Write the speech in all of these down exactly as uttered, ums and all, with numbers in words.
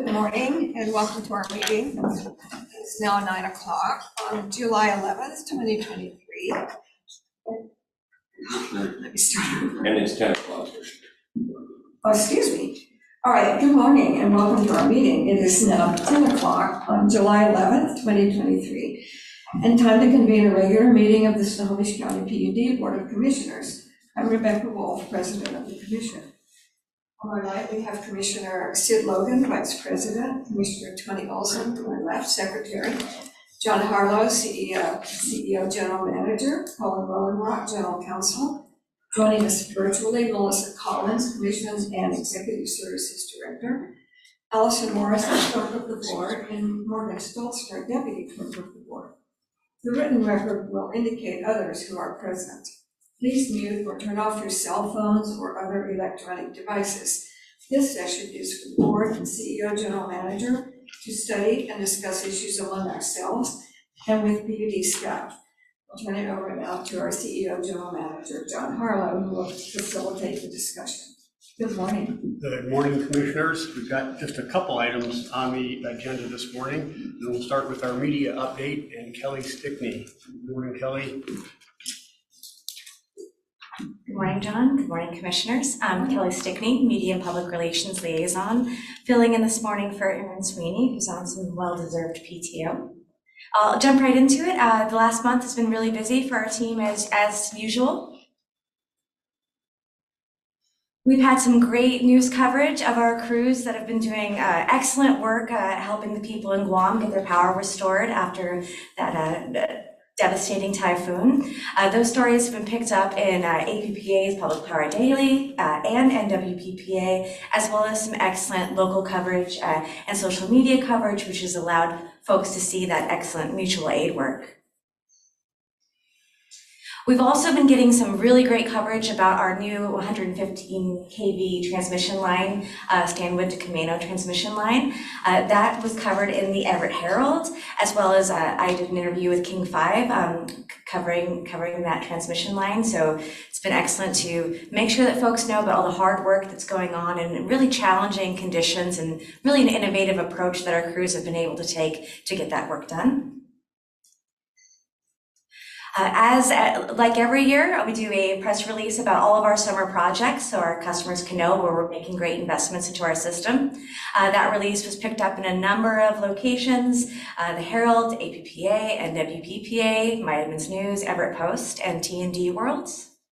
Good morning and welcome to our meeting. It's now nine o'clock on July eleventh, twenty twenty-three. Let me start. And it's ten o'clock. Oh, excuse me. All right, good morning and welcome to our meeting. It is now ten o'clock on July eleventh, twenty twenty-three, and time to convene a regular meeting of the Snohomish County P U D Board of Commissioners. I'm Rebecca Wolf, President of the Commission. On my right, we have Commissioner Sid Logan, Vice President, Commissioner Tony Olson, to my left, Secretary, John Harlow, C E O, C E O General Manager, Colin Rolenrock, General Counsel. Joining us virtually, Melissa Collins, Commissions and Executive Services Director, Allison Morris, Clerk of the Board, and Morgan Stolster, Deputy Clerk of the Board. The written record will indicate others who are present. Please mute or turn off your cell phones or other electronic devices. This session is for the Board and C E O General Manager to study and discuss issues among ourselves and with P U D staff. I'll turn it over now to our C E O General Manager, John Harlow, who will facilitate the discussion. Good morning. Good morning, Commissioners. We've got just a couple items on the agenda this morning. And we'll start with our media update and Kelly Stickney. Good morning, Kelly. Good morning, John. Good morning, Commissioners. I'm Kelly Stickney, Media and Public Relations Liaison, filling in this morning for Erin Sweeney, who's on some well-deserved P T O. I'll jump right into it. Uh, the last month has been really busy for our team as, as usual. We've had some great news coverage of our crews that have been doing uh, excellent work uh, helping the people in Guam get their power restored after that uh, devastating typhoon. Uh, those stories have been picked up in uh, A P P A's Public Power Daily uh, and N W P P A, as well as some excellent local coverage uh, and social media coverage, which has allowed folks to see that excellent mutual aid work. We've also been getting some really great coverage about our new one hundred fifteen K V transmission line, uh, Stanwood to Camino transmission line. Uh, that was covered in the Everett Herald, as well as uh, I did an interview with King five um, covering, covering that transmission line. So it's been excellent to make sure that folks know about all the hard work that's going on in really challenging conditions and really an innovative approach that our crews have been able to take to get that work done. Uh, as uh, like every year, we do a press release about all of our summer projects so our customers can know where we're making great investments into our system. Uh, that release was picked up in a number of locations, uh, the Herald, A P P A, N W P P A, My Edmonds News, Everett Post, and T and D World.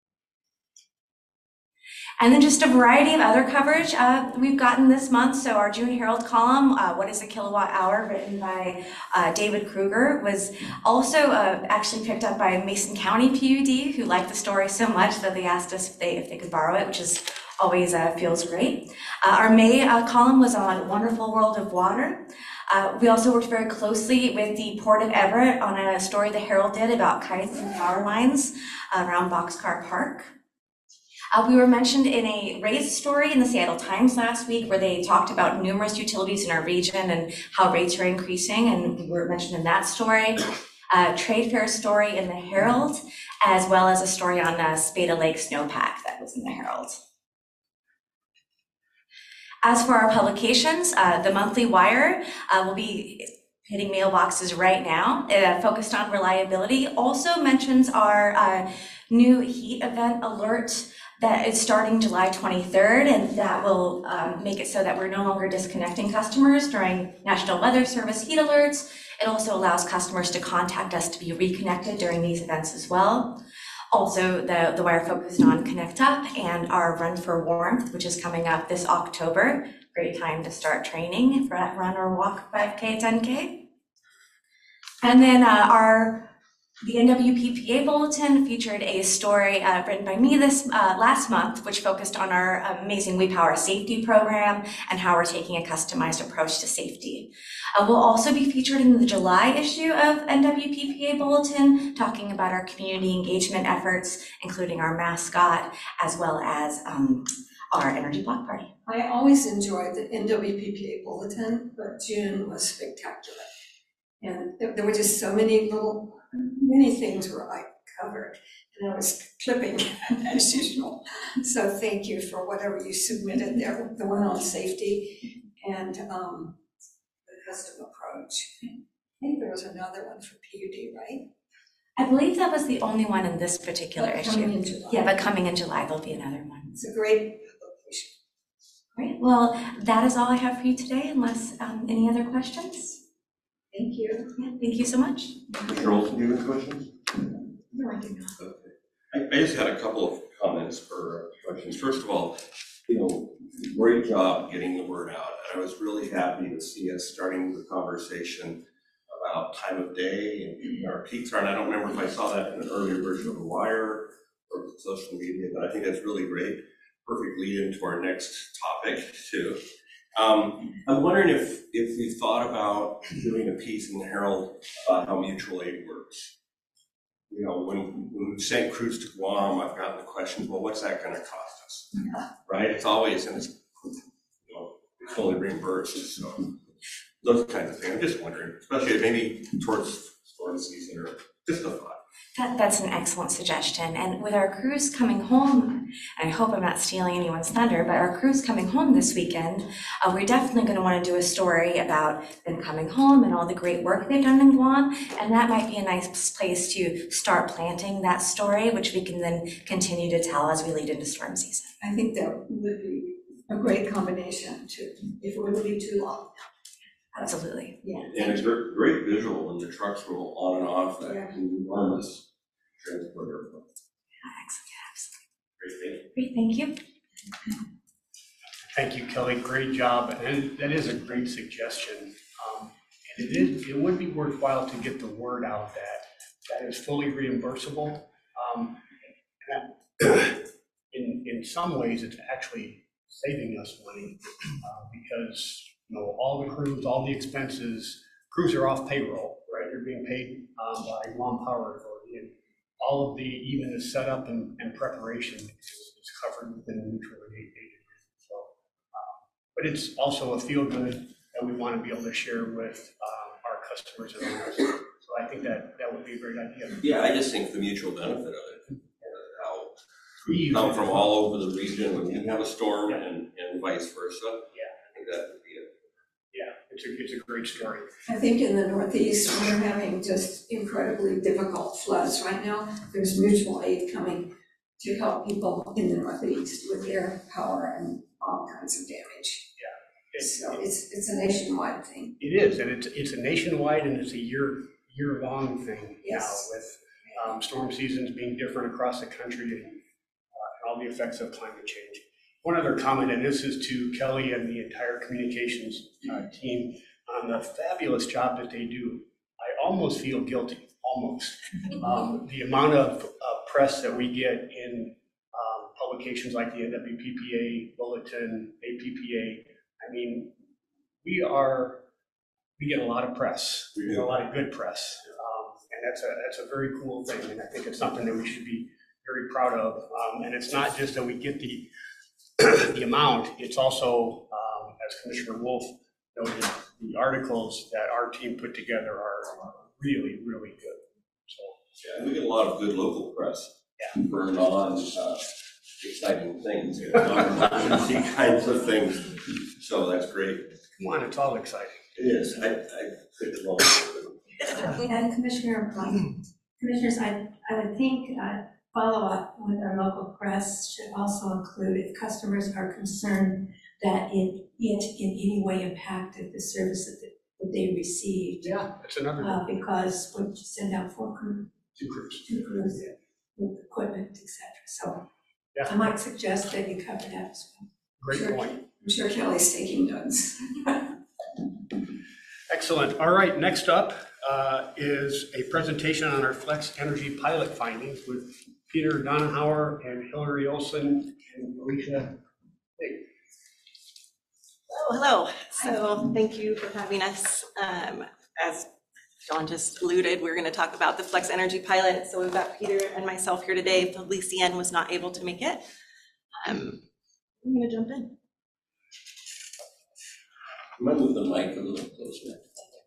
And then just a variety of other coverage uh, we've gotten this month. So our June Herald column, uh, What is a Kilowatt Hour, written by uh, David Kruger, was also uh, actually picked up by Mason County P U D, who liked the story so much that they asked us if they, if they could borrow it, which is always uh, feels great. Uh, our May uh, column was on Wonderful World of Water. Uh, we also worked very closely with the Port of Everett on a story the Herald did about kites and power lines uh, around Boxcar Park. Uh, we were mentioned in a rates story in the Seattle Times last week where they talked about numerous utilities in our region and how rates are increasing, and we were mentioned in that story. Uh, trade fair story in the Herald, as well as a story on uh, Spada Lake snowpack that was in the Herald. As for our publications, uh, the Monthly Wire uh, will be hitting mailboxes right now, uh, focused on reliability. Also mentions our uh, new heat event alert that is starting July twenty-third, and that will um, make it so that we're no longer disconnecting customers during National Weather Service heat alerts. It also allows customers to contact us to be reconnected during these events as well. Also, the, the wire focused on Connect Up and our Run for Warmth, which is coming up this October. Great time to start training for that run or walk five K, ten K. And then uh, our The N W P P A Bulletin featured a story uh, written by me this uh, last month, which focused on our amazing We Power safety program and how we're taking a customized approach to safety. Uh, we'll also be featured in the July issue of N W P P A Bulletin, talking about our community engagement efforts, including our mascot, as well as um, our Energy Block Party. I always enjoyed the N W P P A Bulletin, but June was spectacular. And there, there were just so many little, many things were I covered, and I was clipping as usual. So thank you for whatever you submitted there, the one on safety. And um, custom approach. I think there was another one for P U D, right? I believe that was the only one in this particular But coming issue. in July. Yeah, but coming in July, there'll be another one. It's a great publication. Great. Well, that is all I have for you today, unless um, any other questions. Thank you. Yeah, thank you so much. Mister Olson, do you have questions? No, I do not. Okay. I, I just had a couple of comments or questions. First of all, you know, great job getting the word out. I was really happy to see us starting the conversation about time of day and our peaks are, and I don't remember if I saw that in an earlier version of The Wire or social media, but I think that's really great. Perfect lead into our next topic too. Um, I'm wondering if, if we've thought about doing a piece in the Herald about how mutual aid works. You know, when, when we sent crews to Guam, I've gotten the question, well, what's that going to cost us? Yeah. Right? It's always, and it's, you know, it's fully reimbursed. So those kinds of things. I'm just wondering, especially maybe towards storm season or just a thought. That, that's an excellent suggestion. And with our crews coming home, and I hope I'm not stealing anyone's thunder, but our crews coming home this weekend, uh, we're definitely going to want to do a story about them coming home and all the great work they've done in Guam. And that might be a nice place to start planting that story, which we can then continue to tell as we lead into storm season. I think that would be a great combination too, if it wouldn't be too long. Absolutely. Yeah. And a great, great visual when the trucks roll on and off that Yeah. enormous transporter. Excellent. Great thing. Great, thank you. Thank you, Kelly. Great job. And that is a great suggestion. Um, and it is, it would be worthwhile to get the word out that that is fully reimbursable. Um, and that in, in some ways, it's actually saving us money uh, because you know, all the crews, all the expenses, crews are off payroll, right? They're being paid um, by Guam Power Authority, and all of the, even the setup and, and preparation is, is covered within the mutual aid agreement. So, um, but it's also a feel good that we want to be able to share with um, our customers and owners. So I think that that would be a great idea. Yeah, I just think the mutual benefit of it, uh, how We use come it. from all over the region when you have a storm Yeah. and, and vice versa. Yeah. I think that would be it. Yeah, it's a, it's a great story. I think in the Northeast, we're having just incredibly difficult floods right now. There's mutual aid coming to help people in the Northeast with their power and all kinds of damage. It's, So it's, it's a nationwide thing. It is, and it's, it's a nationwide and it's a year, year-long thing now Yes. with um, storm seasons being different across the country and, uh, and all the effects of climate change. One other comment, and this is to Kelly and the entire communications uh, team on the fabulous job that they do. I almost feel guilty, almost. Um, the amount of uh, press that we get in um, publications like the N W P P A Bulletin, A P P A, I mean, we are, we get a lot of press, we get a lot of good press, um, and that's a that's a very cool thing, and I think it's something that we should be very proud of. Um, and it's not just that we get the the amount, it's also, um, as Commissioner Wolf noted, the articles that our team put together are, are really, really good. So Yeah, and we get a lot of good local press Yeah. for non uh, exciting things, you know, non-emergency kinds of things. So that's great. come on, it's all exciting. It is. I, I could love it. And Commissioner, um, Commissioners, I, I would think uh, follow-up with our local press should also include if customers are concerned that it, it in any way impacted the service that, that they received. Yeah, that's another Uh, because when you send out four crew, two crews. two crews with equipment, et cetera. So Yeah. I might suggest that you cover that as well. Great Sure. point. I'm sure Kelly's taking notes. Excellent. All right, next up uh, is a presentation on our Flex Energy pilot findings with Peter Donahauer and Hillary Olson and Alicia. Oh, hello. So thank you for having us. Um, as John just alluded, we're going to talk about the Flex Energy pilot. So we've got Peter and myself here today. Felician was not able to make it. Um, I'm going to jump in. I'm gonna move the mic a little closer.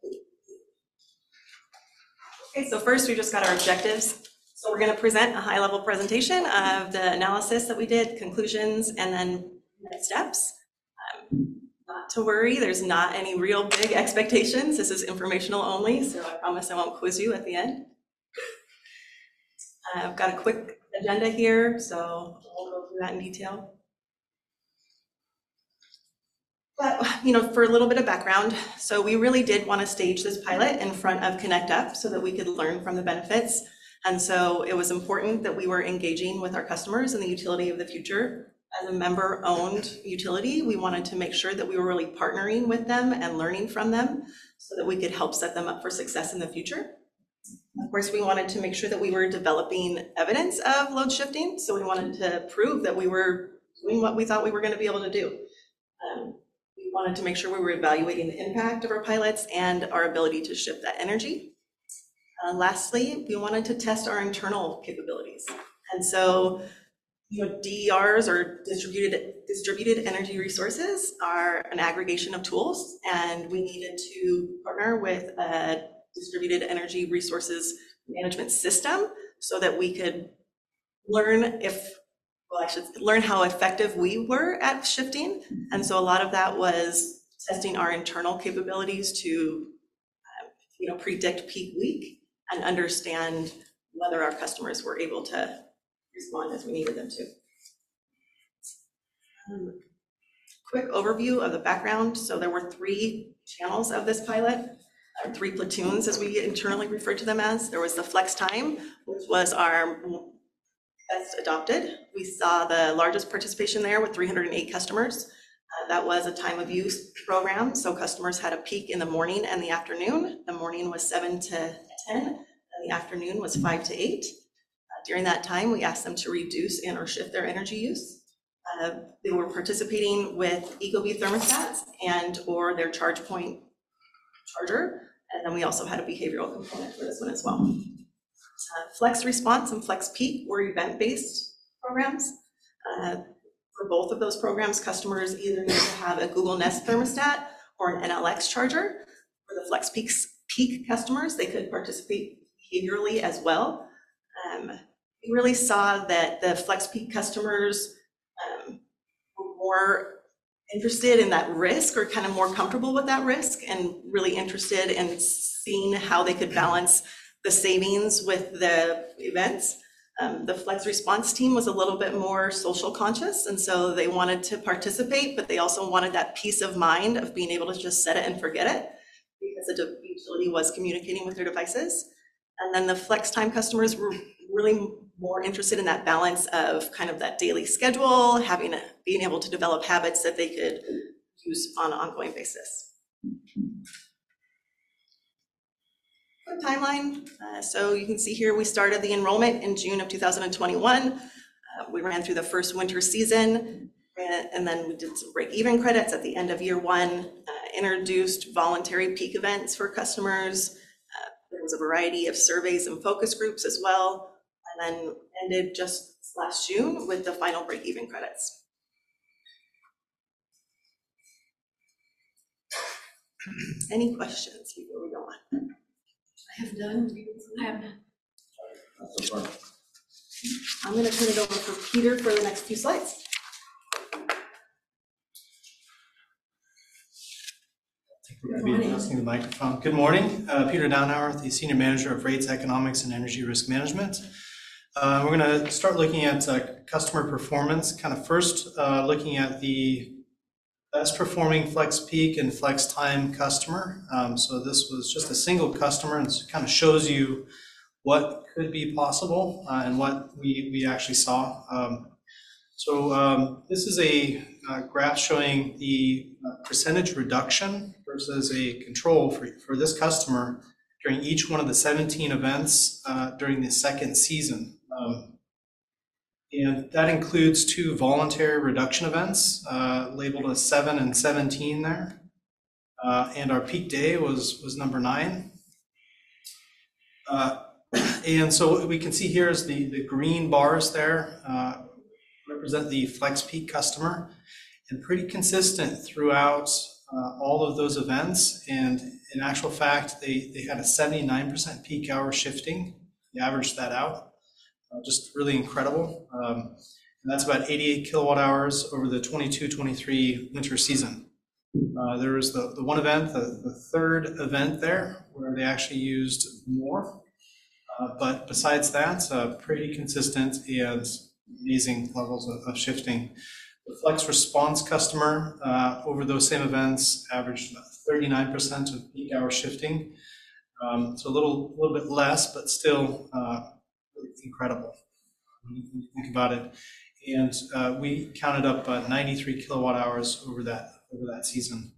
Okay, so first we just got our objectives. So we're going to present a high-level presentation of the analysis that we did, conclusions, and then next steps. Um, not to worry, there's not any real big expectations. This is informational only, so I promise I won't quiz you at the end. I've got a quick agenda here, so we'll go through that in detail. But, you know, for a little bit of background, so we really did want to stage this pilot in front of Connect Up so that we could learn from the benefits. And so it was important that we were engaging with our customers in the utility of the future. As a member-owned utility, we wanted to make sure that we were really partnering with them and learning from them so that we could help set them up for success in the future. Of course, we wanted to make sure that we were developing evidence of load shifting. So we wanted to prove that we were doing what we thought we were going to be able to do. Um, we wanted to make sure we were evaluating the impact of our pilots and our ability to shift that energy. Uh, lastly, we wanted to test our internal capabilities. And so, you know, D E Rs, or distributed distributed energy resources, are an aggregation of tools, and we needed to partner with a distributed energy resources management system so that we could learn if, well, I should learn how effective we were at shifting. And so a lot of that was testing our internal capabilities to, um, you know, predict peak week and understand whether our customers were able to respond as we needed them to. Um, quick overview of the background. So there were three channels of this pilot, or three platoons as we internally referred to them as. There was the Flex Time, which was our best adopted. We saw the largest participation there with three hundred eight customers. Uh, that was a time of use program. So customers had a peak in the morning and the afternoon. The morning was seven to ten, and the afternoon was five to eight. During that time, we asked them to reduce and or shift their energy use. Uh, they were participating with Ecobee thermostats and or their charge point charger. And then we also had a behavioral component for this one as well. Uh, Flex Response and Flex Peak were event-based programs. Uh, for both of those programs, customers either need to have a Google Nest thermostat or an N L X charger. For the Flex Peaks, Peak customers, they could participate behaviorally as well. Um, we really saw that the Flex Peak customers um, were more interested in that risk, or kind of more comfortable with that risk, and really interested in seeing how they could balance the savings with the events. Um, the Flex Response team was a little bit more social conscious, and so they wanted to participate, but they also wanted that peace of mind of being able to just set it and forget it, because the utility was communicating with their devices. And then the Flex Time customers were really more interested in that balance of kind of that daily schedule, having a, being able to develop habits that they could use on an ongoing basis. Quick timeline. Uh, so you can see here we started the enrollment in June of two thousand twenty-one. Uh, we ran through the first winter season, ran, and then we did some break-even credits at the end of year one, uh, introduced voluntary peak events for customers. Uh, there was a variety of surveys and focus groups as well, and then ended just last June with the final break-even credits. Any questions before we go on? I have none. I have none. I'm going to turn it over for Peter for the next few slides. Good morning. Adjusting the microphone. Good morning, uh, Peter Downhour, the Senior Manager of Rates, Economics, and Energy Risk Management. Uh, we're going to start looking at uh, customer performance, kind of first uh, looking at the best performing Flex Peak and Flex Time customer. Um, so this was just a single customer, and it kind of shows you what could be possible uh, and what we, we actually saw. Um, so um, this is a uh, graph showing the uh, percentage reduction versus a control for, for this customer during each one of the seventeen events uh, during the second season. Um, and that includes two voluntary reduction events uh, labeled as seven and seventeen there. Uh, and our peak day was, was number nine. Uh, and so what we can see here is the, the green bars there uh, represent the Flex Peak customer, and pretty consistent throughout uh, all of those events. And in actual fact, they, they had a seventy-nine percent peak hour shifting. They averaged that out. Uh, just really incredible. Um, and that's about eighty-eight kilowatt hours over the twenty-two twenty-three winter season. Uh, there was the, the one event, the, the third event there, where they actually used more. Uh, but besides that, uh, pretty consistent and amazing levels of, of shifting. The Flex Response customer uh, over those same events averaged thirty-nine percent of peak hour shifting. Um, so a little, little bit less, but still uh, really incredible when you, when you think about it. And uh, we counted up uh, ninety-three kilowatt hours over that over that season.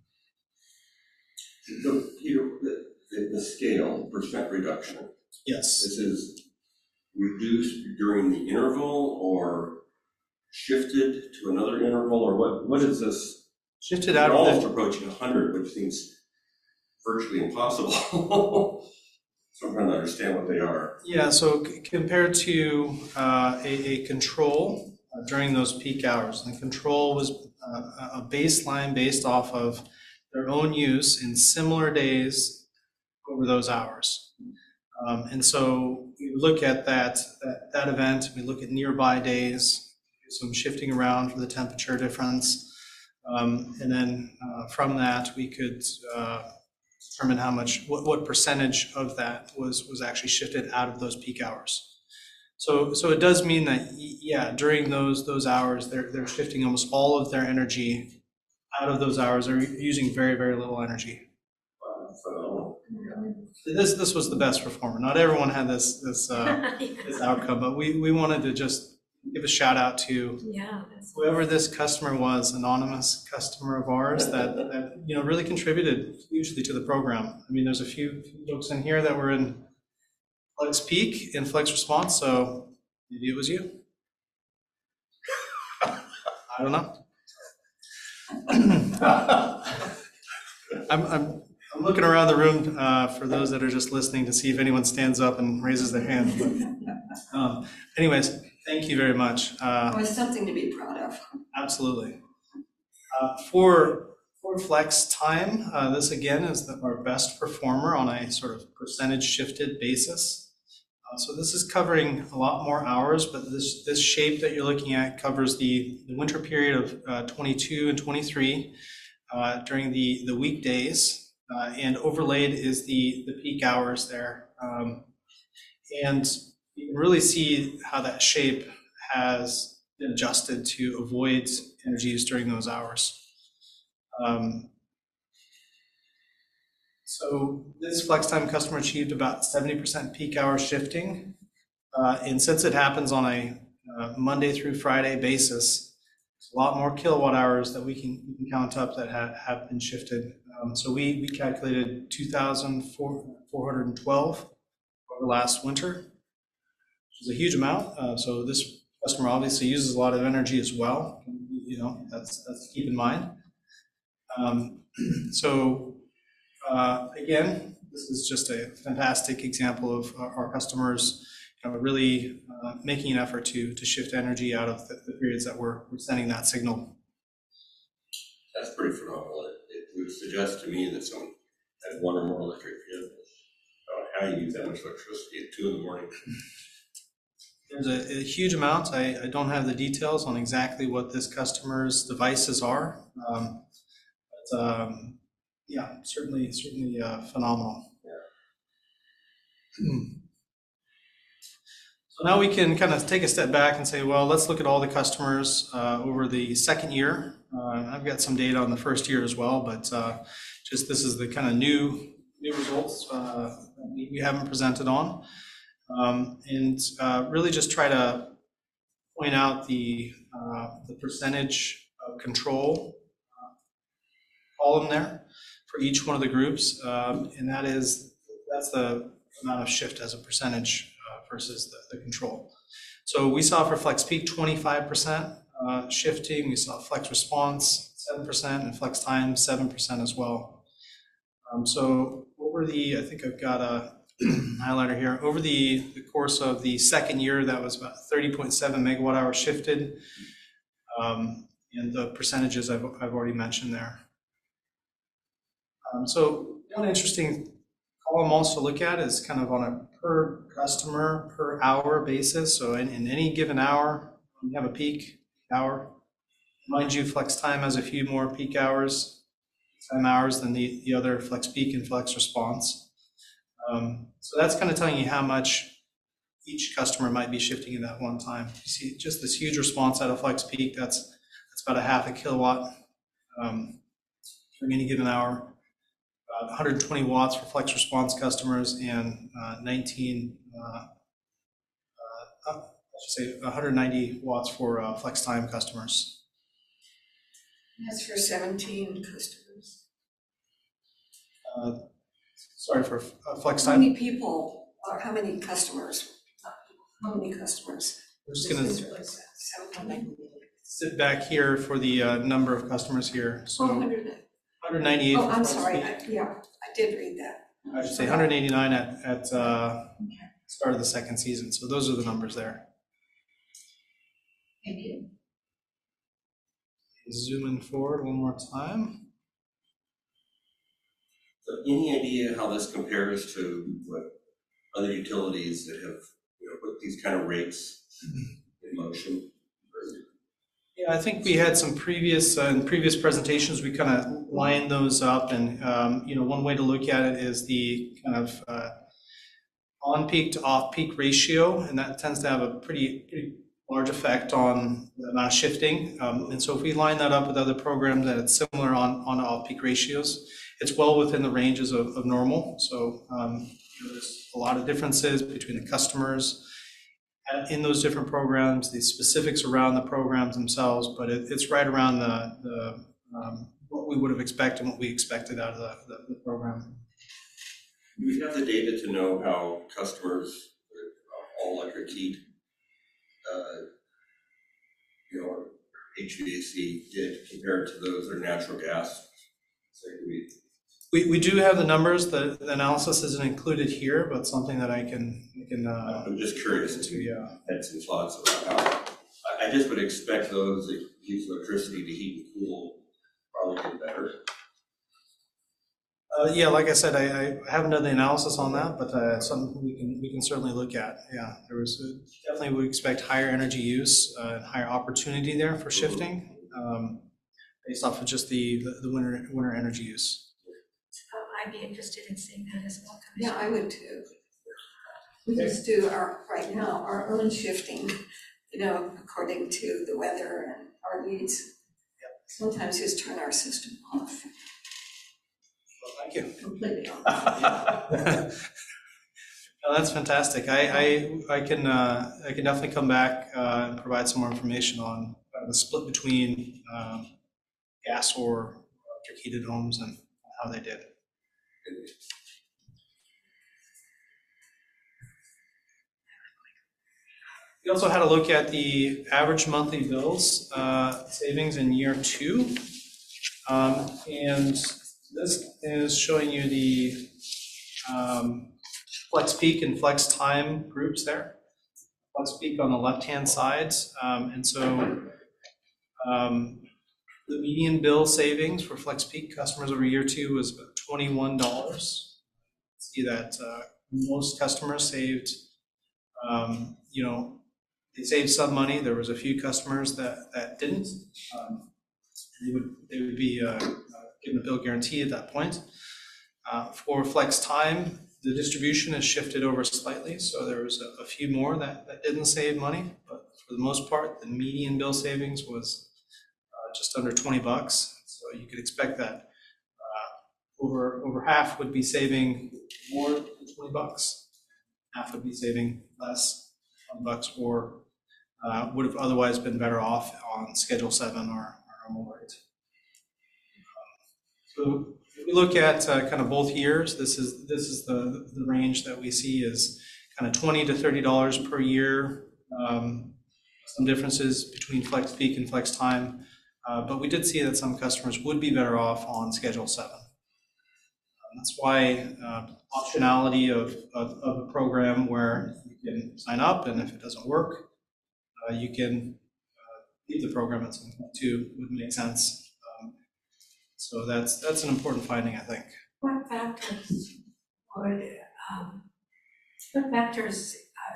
So, Peter, the, the, the scale, percent reduction, Yes. this is reduced during the interval or shifted to another interval, or what, what is this? Shifted We're out of almost the, approaching one hundred, which seems virtually impossible. So I'm trying to understand what they are. yeah, so c- compared to uh, a, a control uh, during those peak hours, the control was uh, a baseline based off of their own use in similar days over those hours. Um, and so we look at that, that, that event, we look at nearby days, some shifting around for the temperature difference. Um, and then uh, from that, we could uh, determine how much, what, what percentage of that was, was actually shifted out of those peak hours. So, so it does mean that, yeah, during those, those hours, they're, they're shifting almost all of their energy out of those hours. They're using very, very little energy. Wow, phenomenal. This, this was the best performer. Not everyone had this, this, uh, this outcome, but we, we wanted to just give a shout out to Yeah. that's- whoever this customer was, anonymous customer of ours that, that, you know, really contributed hugely to the program. I mean, there's a few folks in here that were in Flex Peak and Flex Response, so maybe it was you. I don't know. I'm, I'm, I'm looking around the room uh, for those that are just listening to see if anyone stands up and raises their hand. But, um, anyways, thank you very much. Uh, It was something to be proud of. Absolutely. Uh, For, for Flex Time, uh, this again is the- our best performer on a sort of percentage shifted basis. Uh, So this is covering a lot more hours, but this, this shape that you're looking at covers the, the winter period of uh, twenty-two and twenty-three uh, during the, the weekdays, uh, and overlaid is the, the peak hours there. Um, And you can really see how that shape has been adjusted to avoid energy use during those hours. Um, so this flex time customer achieved about seventy percent peak hour shifting. Uh, and since it happens on a uh, Monday through Friday basis, there's a lot more kilowatt hours that we can, we can count up that ha- have been shifted. Um, so we, we calculated two thousand four hundred twelve over last winter, which is a huge amount. Uh, so this customer obviously uses a lot of energy as well. You know, that's, that's to keep in mind. Um, so uh, again, this is just a fantastic example of our, our customers, you know, really uh, making an effort to, to shift energy out of the, the periods that we're, we're sending that signal. That's pretty phenomenal. It, it would suggest to me that someone had one or more electric vehicles. I don't know how you use that much electricity at two in the morning. There's a, a huge amount. I, I don't have the details on exactly what this customer's devices are. Um, but um, yeah, certainly, certainly uh, phenomenal. Yeah. So now we can kind of take a step back and say, well, let's look at all the customers uh, over the second year. Uh, I've got some data on the first year as well, but uh, just this is the kind of new new results uh, that we, we haven't presented on. Um, and uh, really just try to point out the, uh, the percentage of control uh, column there for each one of the groups. Um, and that is, that's the amount of shift as a percentage uh, versus the, the control. So we saw for Flex Peak twenty-five percent uh, shifting. We saw Flex Response seven percent and Flex Time seven percent as well. Um, so over the, I think I've got a highlighter here. Over the, the course of the second year, that was about thirty point seven megawatt hours shifted. Um, and the percentages I've, I've already mentioned there. Um, so one interesting column also to look at is kind of on a per customer, per hour basis. So in, in any given hour, you have a peak hour. Mind you, Flex Time has a few more peak hours time hours than the, the other flex peak and flex response. Um, so that's kind of telling you how much each customer might be shifting in that one time. You see just this huge response out of flex peak, that's, that's about a half a kilowatt um, during any given hour. Uh, one hundred twenty watts for flex response customers and uh, nineteen, uh, uh, I should say one hundred ninety watts for uh, flex time customers. That's for seventeen customers. Uh, sorry, for uh, flex How time. many people, or how many customers? Not people, How many customers? We're just gonna This is really sad. seventeen. sit back here for the uh, number of customers here. So Oh, one one hundred. hundred ninety-eight. Oh, for I'm flex sorry, peak. I- yeah, I did read that. I should say one hundred eighty-nine at, at uh, start of the second season. So those are the numbers there. Thank you. Zoom in forward one more time. So any idea how this compares to what other utilities that have, you know, put these kind of rates in motion? Yeah, I think we had some previous, uh, in previous presentations, we kind of lined those up, and, um, you know, one way to look at it is the kind of uh, on-peak to off-peak ratio, and that tends to have a pretty, pretty large effect on the amount of shifting. Um, and so if we line that up with other programs that it's similar on, on off-peak ratios, it's well within the ranges of, of normal. So um, you know, there's a lot of differences between the customers in those different programs, the specifics around the programs themselves, but it, it's right around the, the um, what we would have expected, what we expected out of the, the, the program. Do we have the data to know how customers with all electric heat, uh, you know, H V A C did compared to those that are natural gas? So we, We, we do have the numbers. The, the analysis isn't included here, but something that I can, I can uh, I'm just curious to, to yeah. had some thoughts about how, I, I just would expect those that use electricity to heat and cool probably get better. Uh, yeah, like I said, I, I haven't done the analysis on that, but uh, something we can we can certainly look at. Yeah, there was a, definitely we expect higher energy use uh, and higher opportunity there for shifting, um, based off of just the the, the winter winter energy use. Um, I'd be interested in seeing that as well, Yeah, Commissioner. I would too. We just do our, right now, our own shifting, you know, according to the weather and our needs. Sometimes just turn our system off, Well, thank you. completely off. No, that's fantastic. I I, I can uh, I can definitely come back uh, and provide some more information on uh, the split between um, gas or electric heated homes and how they did. We also had a look at the average monthly bills uh, savings in year two. Um, and this is showing you the um, flex peak and flex time groups there. Flex peak on the left-hand side. Um, and so um, the median bill savings for flex peak customers over year two was about twenty-one dollars. See that uh, most customers saved, um, you know, they saved some money. There was a few customers that, that didn't. Um, they would they would be uh, uh, given a bill guarantee at that point. Uh, for flex time, the distribution has shifted over slightly, so there was a, a few more that, that didn't save money, but for the most part, the median bill savings was uh, just under twenty bucks. So you could expect that uh, over over half would be saving more than twenty bucks. Half would be saving less, twenty bucks, or uh, would have otherwise been better off on Schedule seven or, or normal rate. So if we look at uh, kind of both years, this is this is the, the range that we see is kind of twenty to thirty dollars per year. Um, some differences between flex peak and flex time, uh, but we did see that some customers would be better off on Schedule seven. Um, that's why uh, optionality of, of, of a program where you can sign up, and if it doesn't work, uh, you can uh, leave the program at some point too, would make sense. Um, so that's that's an important finding, I think. What factors would, um, what factors uh,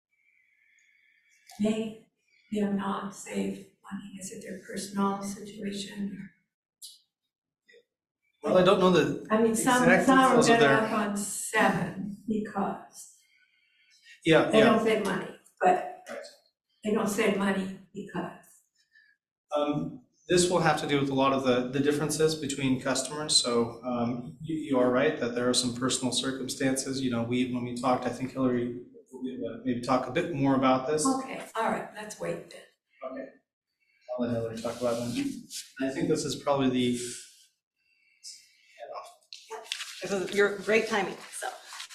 make them not save money? Is it their personal situation? Well, I don't know the I mean, some, exact some are details of better their, off on seven because yeah, they yeah. don't save money, but Right. they don't save money because. Um, This will have to do with a lot of the, the differences between customers. So um, you, you are right that there are some personal circumstances. You know, we, when we talked, I think Hillary will maybe talk a bit more about this. Okay, all right, let's wait then. Okay. I'll let Hillary talk about that. I think this is probably the, This is your great timing, so.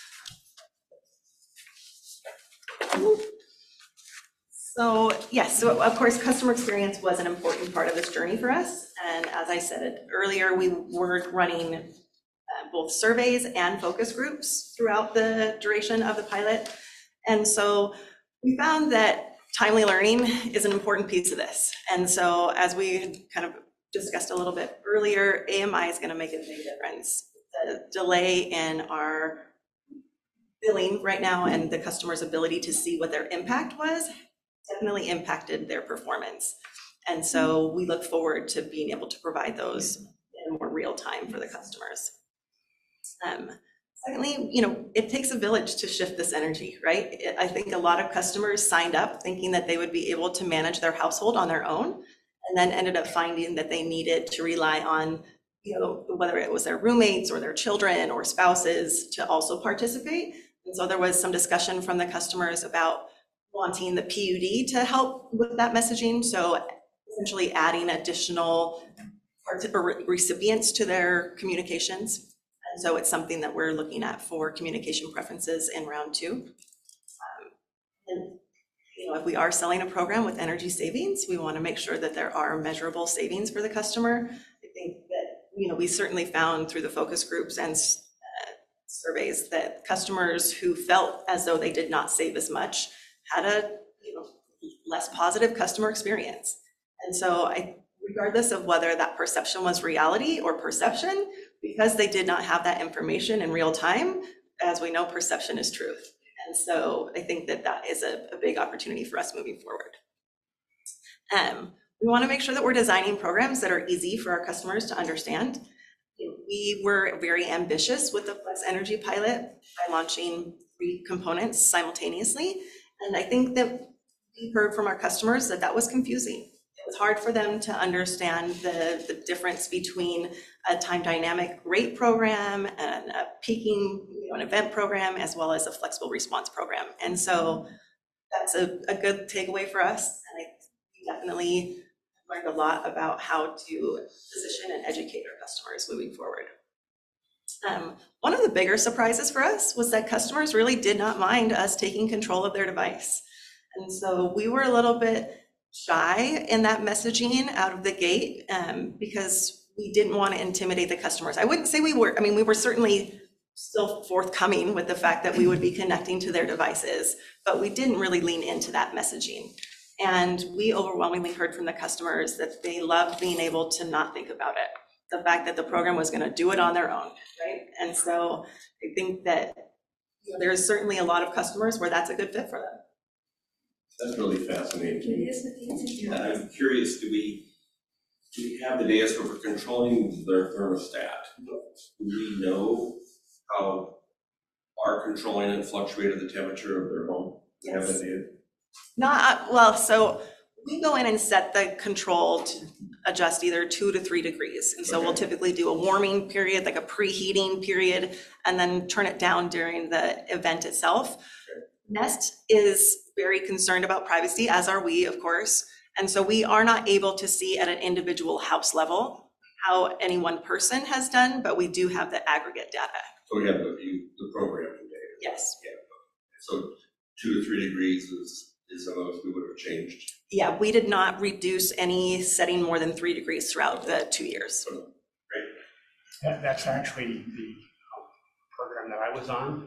So yes, so of course, customer experience was an important part of this journey for us. And as I said earlier, we were running uh, both surveys and focus groups throughout the duration of the pilot. And so we found that timely learning is an important piece of this. And so as we had kind of discussed a little bit earlier, A M I is going to make a big difference. The delay in our billing right now and the customer's ability to see what their impact was definitely impacted their performance. And so we look forward to being able to provide those in more real time for the customers. Um, secondly, you know, it takes a village to shift this energy, right? It, I think a lot of customers signed up thinking that they would be able to manage their household on their own, and then ended up finding that they needed to rely on, you know, whether it was their roommates or their children or spouses to also participate. And so there was some discussion from the customers about wanting the P U D to help with that messaging. So essentially adding additional parts or recipients to their communications. And so it's something that we're looking at for communication preferences in round two. Um, and you know, if we are selling a program with energy savings, we want to make sure that there are measurable savings for the customer. I think that, you know, we certainly found through the focus groups and uh, surveys that customers who felt as though they did not save as much had a, you know, less positive customer experience. And so I, regardless of whether that perception was reality or perception, because they did not have that information in real time, as we know, perception is truth. And so I think that that is a, a big opportunity for us moving forward. Um, we want to make sure that we're designing programs that are easy for our customers to understand. We were very ambitious with the Flex Energy pilot by launching three components simultaneously. And I think that we heard from our customers that that was confusing. It was hard for them to understand the, the difference between a time dynamic rate program and a peaking, you know, an event program, as well as a flexible response program. And so that's a, a good takeaway for us. And I we definitely learned a lot about how to position and educate our customers moving forward. Um, one of the bigger surprises for us was that customers really did not mind us taking control of their device. And so we were a little bit shy in that messaging out of the gate um, because we didn't want to intimidate the customers. I wouldn't say we were, I mean, we were certainly still forthcoming with the fact that we would be connecting to their devices, but we didn't really lean into that messaging. And we overwhelmingly heard from the customers that they loved being able to not think about it. The fact that the program was going to do it on their own, right? And so I think that, you know, there's certainly a lot of customers where that's a good fit for them. That's really fascinating. It is with the institute. And I'm curious, do we, do we have the data so for controlling their thermostat? Do we know how our controlling and fluctuated the temperature of their home? Do we have that data? Not, well, so we go in and set the control to adjust either two to three degrees. And so Okay. we'll typically do a warming period, like a preheating period, and then turn it down during the event itself. Okay. Nest is very concerned about privacy, as are we, of course. And so we are not able to see at an individual house level how any one person has done, but we do have the aggregate data. So we have the, you- the programming data. Yes. So two to three degrees is, is the most we would have changed. Yeah, we did not reduce any setting more than three degrees throughout the two years. That, that's actually the um, program that I was on.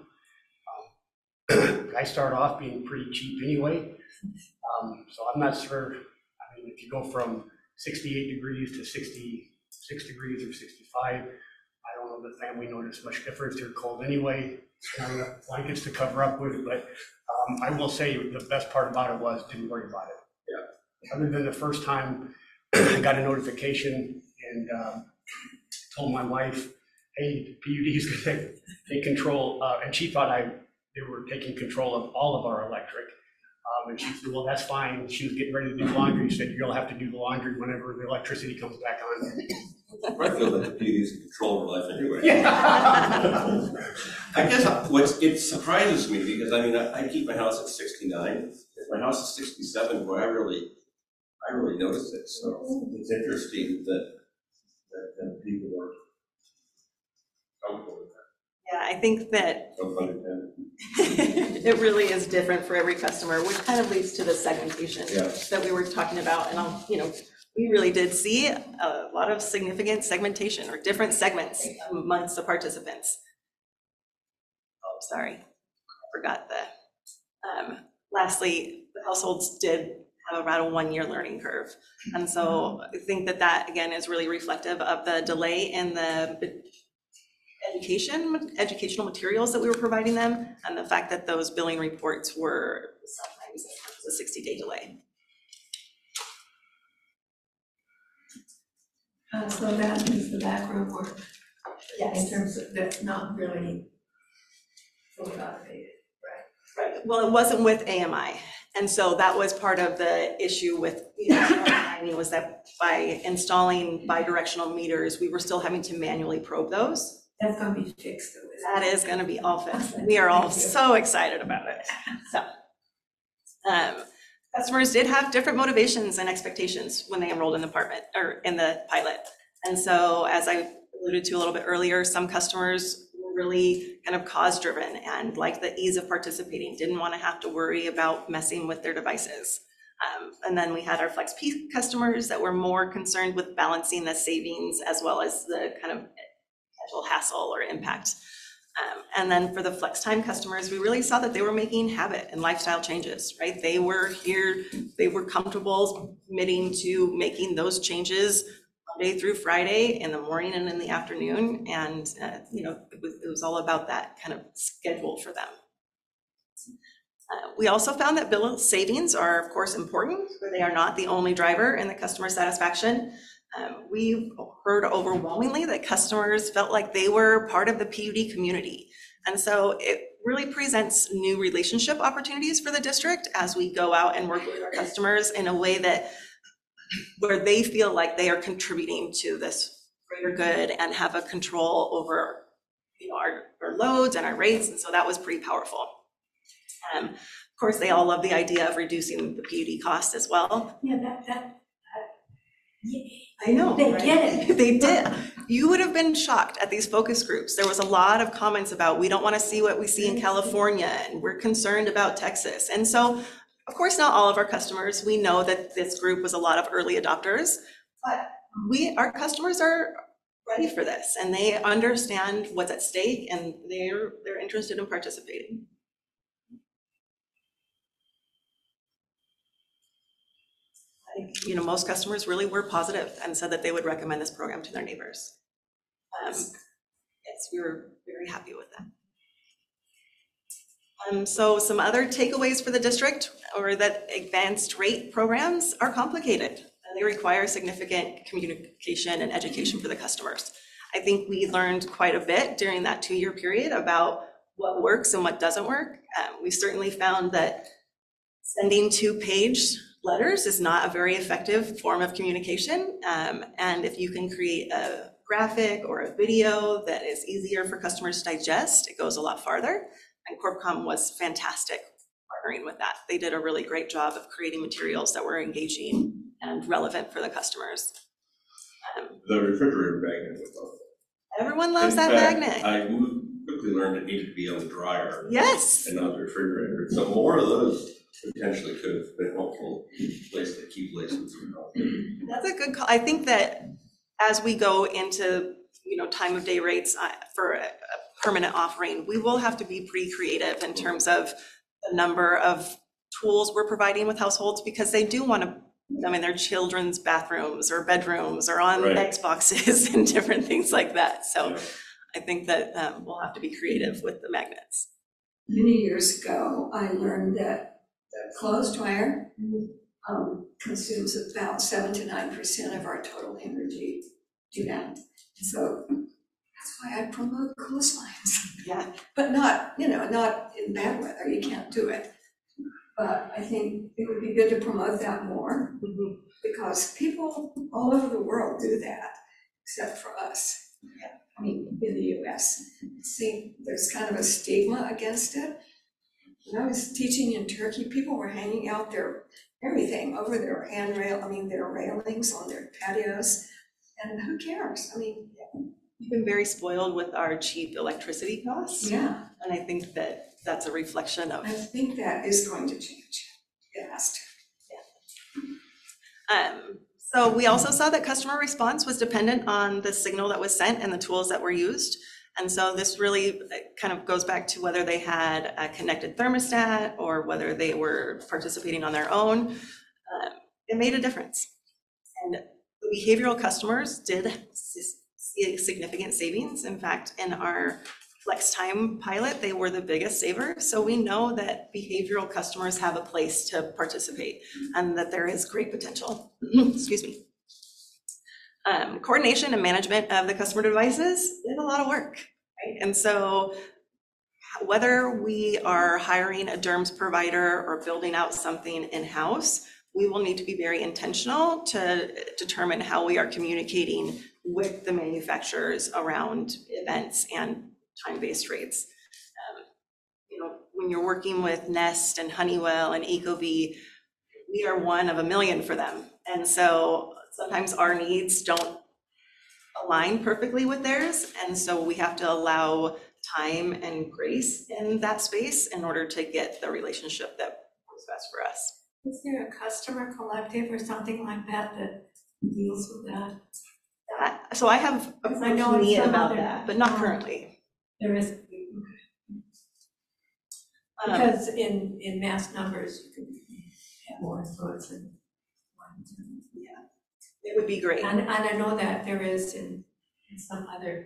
Um, I started off being pretty cheap anyway. Um, so I'm not sure, I mean, if you go from sixty-eight degrees to sixty-six degrees or sixty-five, I don't know if the family noticed much difference. They're cold anyway. Not enough blankets to cover up with it, but um, I will say the best part about it was didn't worry about it. Yeah. Other than the first time I got a notification and um, told my wife, hey, P U D is going to take control, uh, and she thought I they were taking control of all of our electric. Um, and she said, well, that's fine. She was getting ready to do laundry. She said, you'll have to do the laundry whenever the electricity comes back on. I feel that the P U D is in control of our life anyway. Yeah. I guess what's, it surprises me because I mean, I, I keep my house at sixty-nine. If my house is sixty-seven, boy, I really, I really noticed it. So it's interesting that, that, that people are comfortable with that. Yeah, I think that No pun intended. it really is different for every customer, which kind of leads to the segmentation Yeah. that we were talking about. And I'll, you know, we really did see a lot of significant segmentation or different segments amongst the participants. Oh, sorry, I forgot the, um, lastly, the households did have about a one-year learning curve. And so I think that that, again, is really reflective of the delay in the education, educational materials that we were providing them, and the fact that those billing reports were sometimes a sixty-day delay. Uh, so that is the background work, in Yes. terms of, that's not really fully automated. Right. Well, it wasn't with A M I. And so that was part of the issue with, you know, timing, was that by installing bidirectional meters, we were still having to manually probe those. That's gonna be fixed though, isn't it? That is gonna be all fixed. We are all so excited about it. So, um, customers did have different motivations and expectations when they enrolled in the department or in the pilot. And so, as I alluded to a little bit earlier, some customers were really kind of cause driven and liked the ease of participating, didn't want to have to worry about messing with their devices. Um, and then we had our FlexP customers that were more concerned with balancing the savings as well as the kind of potential hassle or impact. Um, and then for the FlexTime customers, we really saw that they were making habit and lifestyle changes, right? They were here, they were comfortable committing to making those changes Monday through Friday in the morning and in the afternoon. And, uh, you know, it was, it was all about that kind of schedule for them. Uh, we also found that bill savings are, of course, important, but they are not the only driver in the customer satisfaction. Um, we heard overwhelmingly that customers felt like they were part of the P U D community. And so it really presents new relationship opportunities for the district as we go out and work with our customers in a way that where they feel like they are contributing to this greater good and have a control over, you know, our, our loads and our rates. And so that was pretty powerful. Um, of course, they all love the idea of reducing the P U D cost as well. Yeah, that, that, yeah. I know. They right? get it. They did. You would have been shocked at these focus groups. There was a lot of comments about, we don't want to see what we see in California, and we're concerned about Texas. And so, of course, not all of our customers. We know that this group was a lot of early adopters, but we, our customers are ready for this, and they understand what's at stake, and they're they're interested in participating. I think, you know, most customers really were positive and said that they would recommend this program to their neighbors. Um, yes, we were very happy with that. Um, so some other takeaways for the district are that advanced rate programs are complicated and they require significant communication and education for the customers. I think we learned quite a bit during that two-year period about what works and what doesn't work. Um, we certainly found that sending two-page letters is not a very effective form of communication. Um, and if you can create a graphic or a video that is easier for customers to digest, it goes a lot farther. And CorpCom was fantastic partnering with that. They did a really great job of creating materials that were engaging and relevant for the customers. Um, The refrigerator magnet was on. everyone loves In that fact, magnet. I quickly learned it needed to be on the dryer Yes. and not the refrigerator. So more of those potentially could have been helpful place to keep license. That's a good call. I think that as we go into, you know, time of day rates uh, for a, a permanent offering, we will have to be pretty creative in terms of the number of tools we're providing with households, because they do want to put them in their children's bathrooms or bedrooms or on Right. Xboxes and different things like that. So Yeah. I think that um, we'll have to be creative with the magnets. Many years ago, I learned that the clothes dryer um, consumes about seven to nine percent of our total energy. do that. So that's why I promote cruise lines. Yeah. But not, you know, not in bad weather, you can't do it. But I think it would be good to promote that more, Mhm. because people all over the world do that, except for us. Yeah. I mean, in the U S. See, there's kind of a stigma against it. When I was teaching in Turkey, people were hanging out their everything over their handrail, I mean, their railings on their patios, and who cares? I mean, We've been very spoiled with our cheap electricity costs, yeah, and I think that that's a reflection of, I think that is going to change. It has to. um, so we also saw that customer response was dependent on the signal that was sent and the tools that were used. And so this really uh, kind of goes back to whether they had a connected thermostat or whether they were participating on their own. Um, it made a difference. And the behavioral customers did s- see significant savings. In fact, in our Flex Time pilot, they were the biggest saver. So we know that behavioral customers have a place to participate and that there is great potential. Excuse me. Um, coordination and management of the customer devices is a lot of work, right? And so whether we are hiring a D E R M S provider or building out something in-house, we will need to be very intentional to determine how we are communicating with the manufacturers around events and time-based rates. Um, you know, when you're working with Nest and Honeywell and Ecobee, we are one of a million for them. And so sometimes our needs don't align perfectly with theirs. And so we have to allow time and grace in that space in order to get the relationship that works best for us. Is there a customer collective or something like that that deals with that? That- So I have Because I know in me some about other- that, but not currently. There is, Um, because in, in mass numbers, you can have more influence than one. Yeah, it would be great. And, and I know that there is in, in some other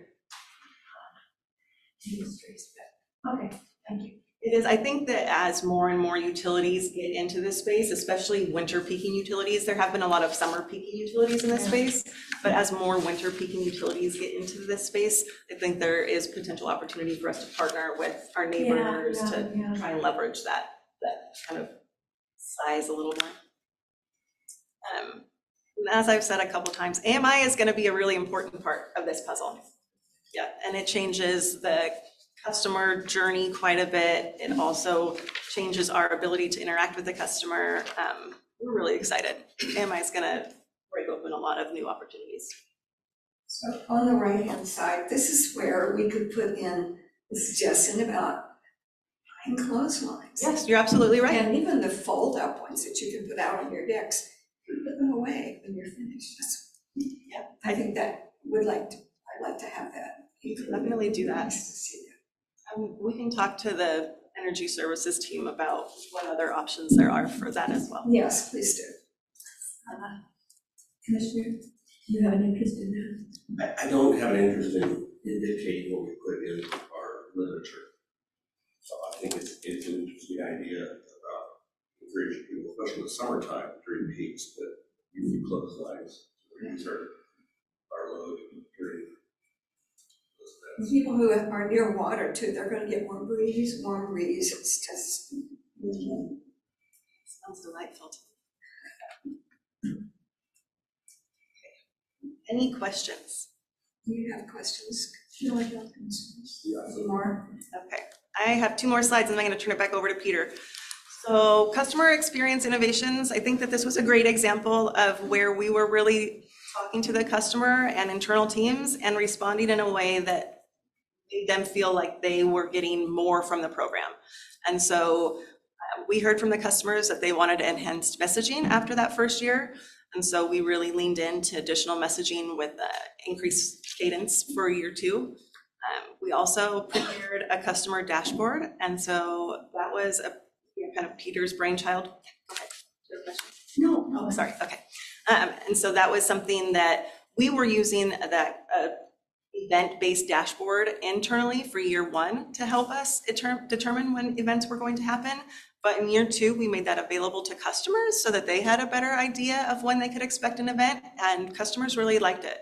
uh, industries, but, okay, thank you. It is, I think that as more and more utilities get into this space, especially winter peaking utilities, there have been a lot of summer peaking utilities in this Yeah. space, but as more winter peaking utilities get into this space, I think there is potential opportunity for us to partner with our neighbors Yeah, to yeah, yeah. try and leverage that, that kind of size a little more. Um, and as I've said a couple times, A M I is gonna be a really important part of this puzzle. Yeah, and it changes the customer journey quite a bit. It also changes our ability to interact with the customer. Um, we're really excited. A M I is gonna break open a lot of new opportunities. So on the right-hand side, this is where we could put in the suggestion about buying clotheslines. Yes, you're absolutely right. And even the fold-up ones that you can put out on your decks, you put them away when you're finished. That's- Yeah, I think that would like to, I'd like to have that. You can definitely do that. Nice to see that. Um, we can talk to the energy services team about what other options there are for that as well. Yes, please do. Uh, Commissioner, do you have an interest in that? I, I don't have an interest in, in dictating what we put in our literature. So I think it's, it's an interesting idea about encouraging people, especially in the summertime during peaks, that you can close lines to reduce our, our load during those events. People who are near water too, they're gonna get more breeze, warm breeze, it's just. mm, Sounds delightful. Any questions? Do you have questions? No, I don't. Yeah. Any more? Okay, I have two more slides and I'm going to turn it back over to Peter. So customer experience innovations, I think that this was a great example of where we were really talking to the customer and internal teams and responding in a way that made them feel like they were getting more from the program. And so uh, we heard from the customers that they wanted enhanced messaging after that first year. And so we really leaned into additional messaging with uh, increased cadence for year two. Um, we also prepared a customer dashboard. And so that was a you know, kind of Peter's brainchild. Go ahead. Do you have a question? No, Oh, sorry. Okay. Um, and so that was something that we were using that uh, event-based dashboard internally for year one to help us deter- determine when events were going to happen. But in year two, we made that available to customers so that they had a better idea of when they could expect an event, and customers really liked it.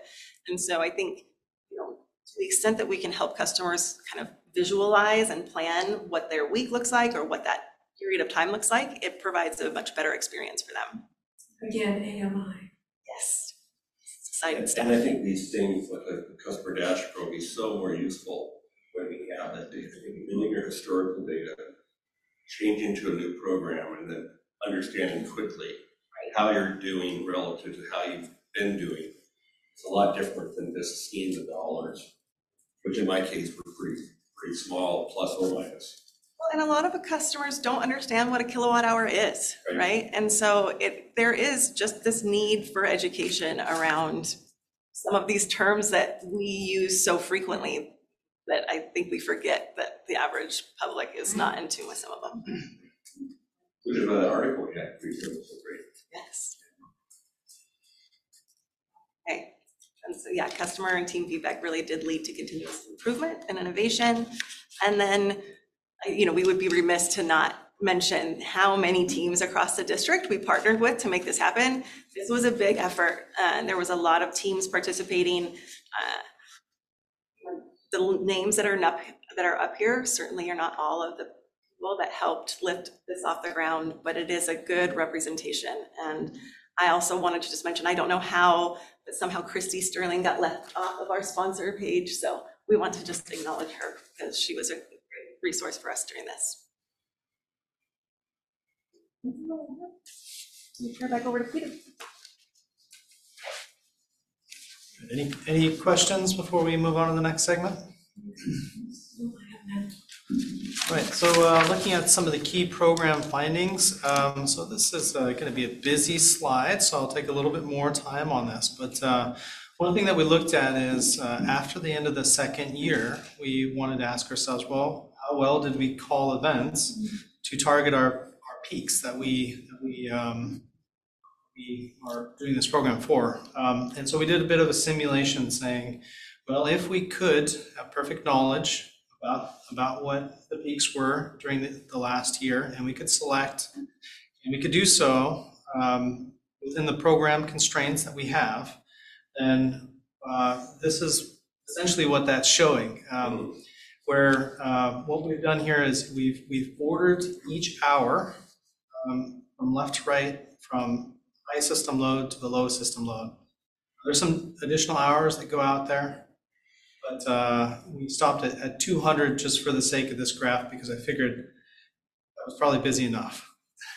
And so I think, you know, to the extent that we can help customers kind of visualize and plan what their week looks like or what that period of time looks like, it provides a much better experience for them. Again, A M I. Yes. It's exciting And stuff. and I think these things, like the customer dashboard, will be so more useful when we have that data, building your historical data, changing to a new program, and then understanding quickly how you're doing relative to how you've been doing. It's a lot different than just seeing the dollars, which in my case were pretty, pretty small, plus or minus. Well, and a lot of the customers don't understand what a kilowatt hour is, Right. right? And so it, there is just this need for education around some of these terms that we use so frequently that I think we forget that the average public is not in tune with some of them. Which is why the article we had, we feel was so great. Yes. Okay, and so yeah, customer and team feedback really did lead to continuous improvement and innovation. And then, you know, we would be remiss to not mention how many teams across the district we partnered with to make this happen. This was a big effort, uh, and there was a lot of teams participating. Uh, the names that are up that are up here certainly are not all of the people that helped lift this off the ground, but it is a good representation. And I also wanted to just mention, I don't know how, but somehow Christy Sterling got left off of our sponsor page. So we want to just acknowledge her because she was a great resource for us during this. Let me turn back over to Peter. Any, any questions before we move on to the next segment? Right, so uh, looking at some of the key program findings, um, so this is uh, going to be a busy slide, so I'll take a little bit more time on this. But uh, one thing that we looked at is uh, after the end of the second year, we wanted to ask ourselves, well, how well did we call events to target our, our peaks that we, that we, um, we are doing this program for? Um, and so we did a bit of a simulation saying, well, if we could have perfect knowledge about, about what the peaks were during the, the last year, and we could select, and we could do so um, within the program constraints that we have, then uh, this is essentially what that's showing. Um, where uh, what we've done here is we've, we've ordered each hour um, from left to right, from high system load to the low system load. There's some additional hours that go out there. But uh, we stopped at, at two hundred just for the sake of this graph because I figured that was probably busy enough.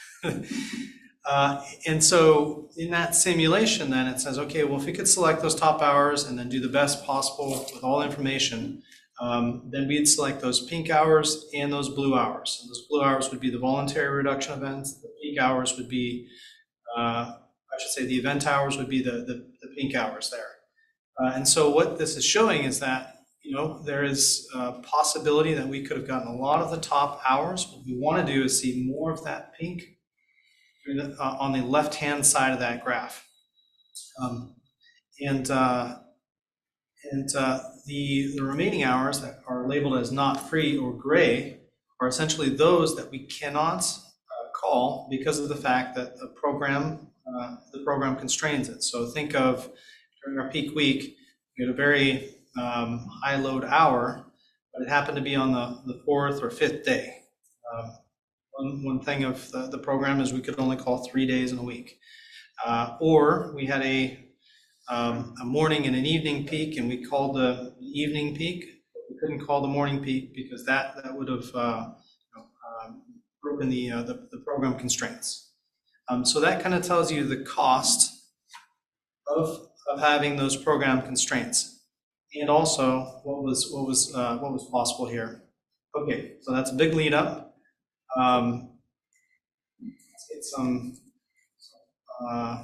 uh, and so in that simulation then it says, okay, well if we could select those top hours and then do the best possible with all information, um, then we'd select those pink hours and those blue hours. And those blue hours would be the voluntary reduction events. The pink hours would be, uh, I should say the event hours would be the, the, the pink hours there. Uh, and so what this is showing is that, you know, there is a possibility that we could have gotten a lot of the top hours. What we want to do is see more of that pink uh, on the left-hand side of that graph. Um, and uh, and uh, the, the remaining hours that are labeled as not free or gray are essentially those that we cannot uh, call because of the fact that the program, uh, the program constrains it. So think of during our peak week, we had a very um, high load hour, but it happened to be on the, the fourth or fifth day. Um, one, one thing of the, the program is we could only call three days in a week. Uh, or we had a, um, a morning and an evening peak, and we called the evening peak. We couldn't call the morning peak because that, that would have uh, you know, um, broken the, uh, the, the program constraints. Um, so that kind of tells you the cost of of having those program constraints, and also what was what was uh, what was possible here. Okay, so that's a big lead up. Um, let's get some uh,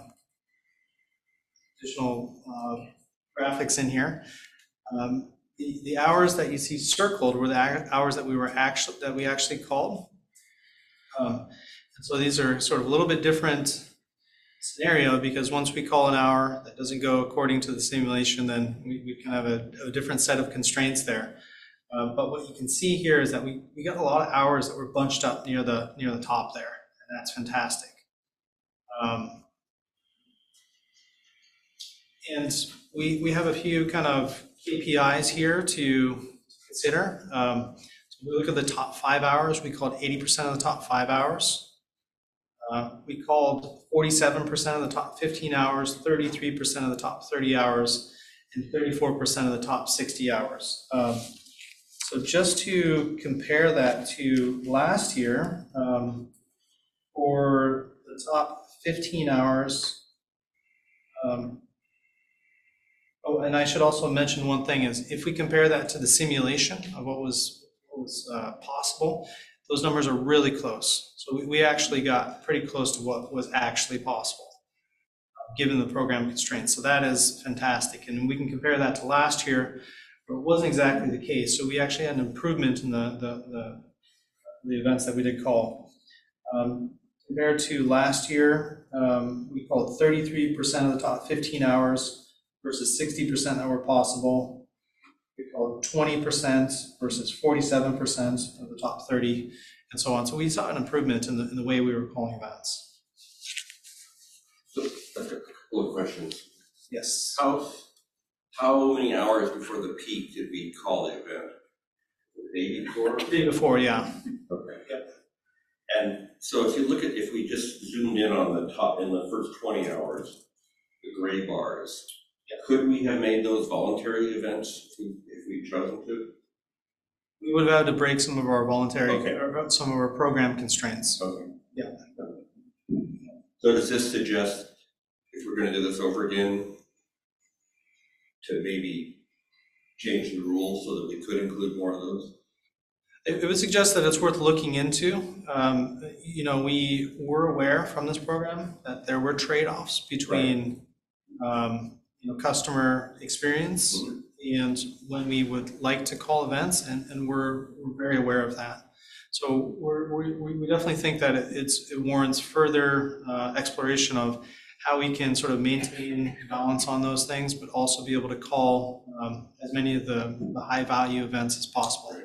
additional uh, graphics in here. Um, the, the hours that you see circled were the hours that we were actually that we actually called. Um, and so these are sort of a little bit different scenario, because once we call an hour that doesn't go according to the simulation, then we, we can have a, a different set of constraints there. Uh, but what you can see here is that we, we got a lot of hours that were bunched up near the near the top there, and that's fantastic. Um, and we, we have a few kind of K P Is here to consider. Um, so we look at the top five hours. We called eighty percent of the top five hours. Uh, we called forty-seven percent of the top fifteen hours, thirty-three percent of the top thirty hours, and thirty-four percent of the top sixty hours. Um, so just to compare that to last year, um, for the top fifteen hours, um, oh, and I should also mention one thing is if we compare that to the simulation of what was, what was uh, possible, those numbers are really close. So we, we actually got pretty close to what was actually possible, uh, given the program constraints. So that is fantastic. And we can compare that to last year, where it wasn't exactly the case. So we actually had an improvement in the, the, the, the events that we did call. Um, compared to last year, um, we called thirty-three percent of the top fifteen hours versus sixty percent that were possible. We called twenty percent versus forty-seven percent of the top thirty, and so on. So we saw an improvement in the, in the way we were calling events. So, a couple of questions. Yes. How, how many hours before the peak did we call the event? The day before? The day before, yeah. Okay. Yep. And so if you look at, if we just zoomed in on the top, in the first twenty hours, the gray bars, could we have made those voluntary events if we, if we'd chosen to? We would have had to break some of our voluntary, Okay. or some of our program constraints. Okay. Yeah. So does this suggest, if we're gonna do this over again, to maybe change the rules so that we could include more of those? It, it would suggest that it's worth looking into. Um, you know, we were aware from this program that there were trade-offs between um, you know, customer experience mm-hmm. and when we would like to call events, and, and we're, we're very aware of that. So we're, we we definitely think that it, it's, it warrants further uh, exploration of how we can sort of maintain balance on those things, but also be able to call um, as many of the, the high-value events as possible.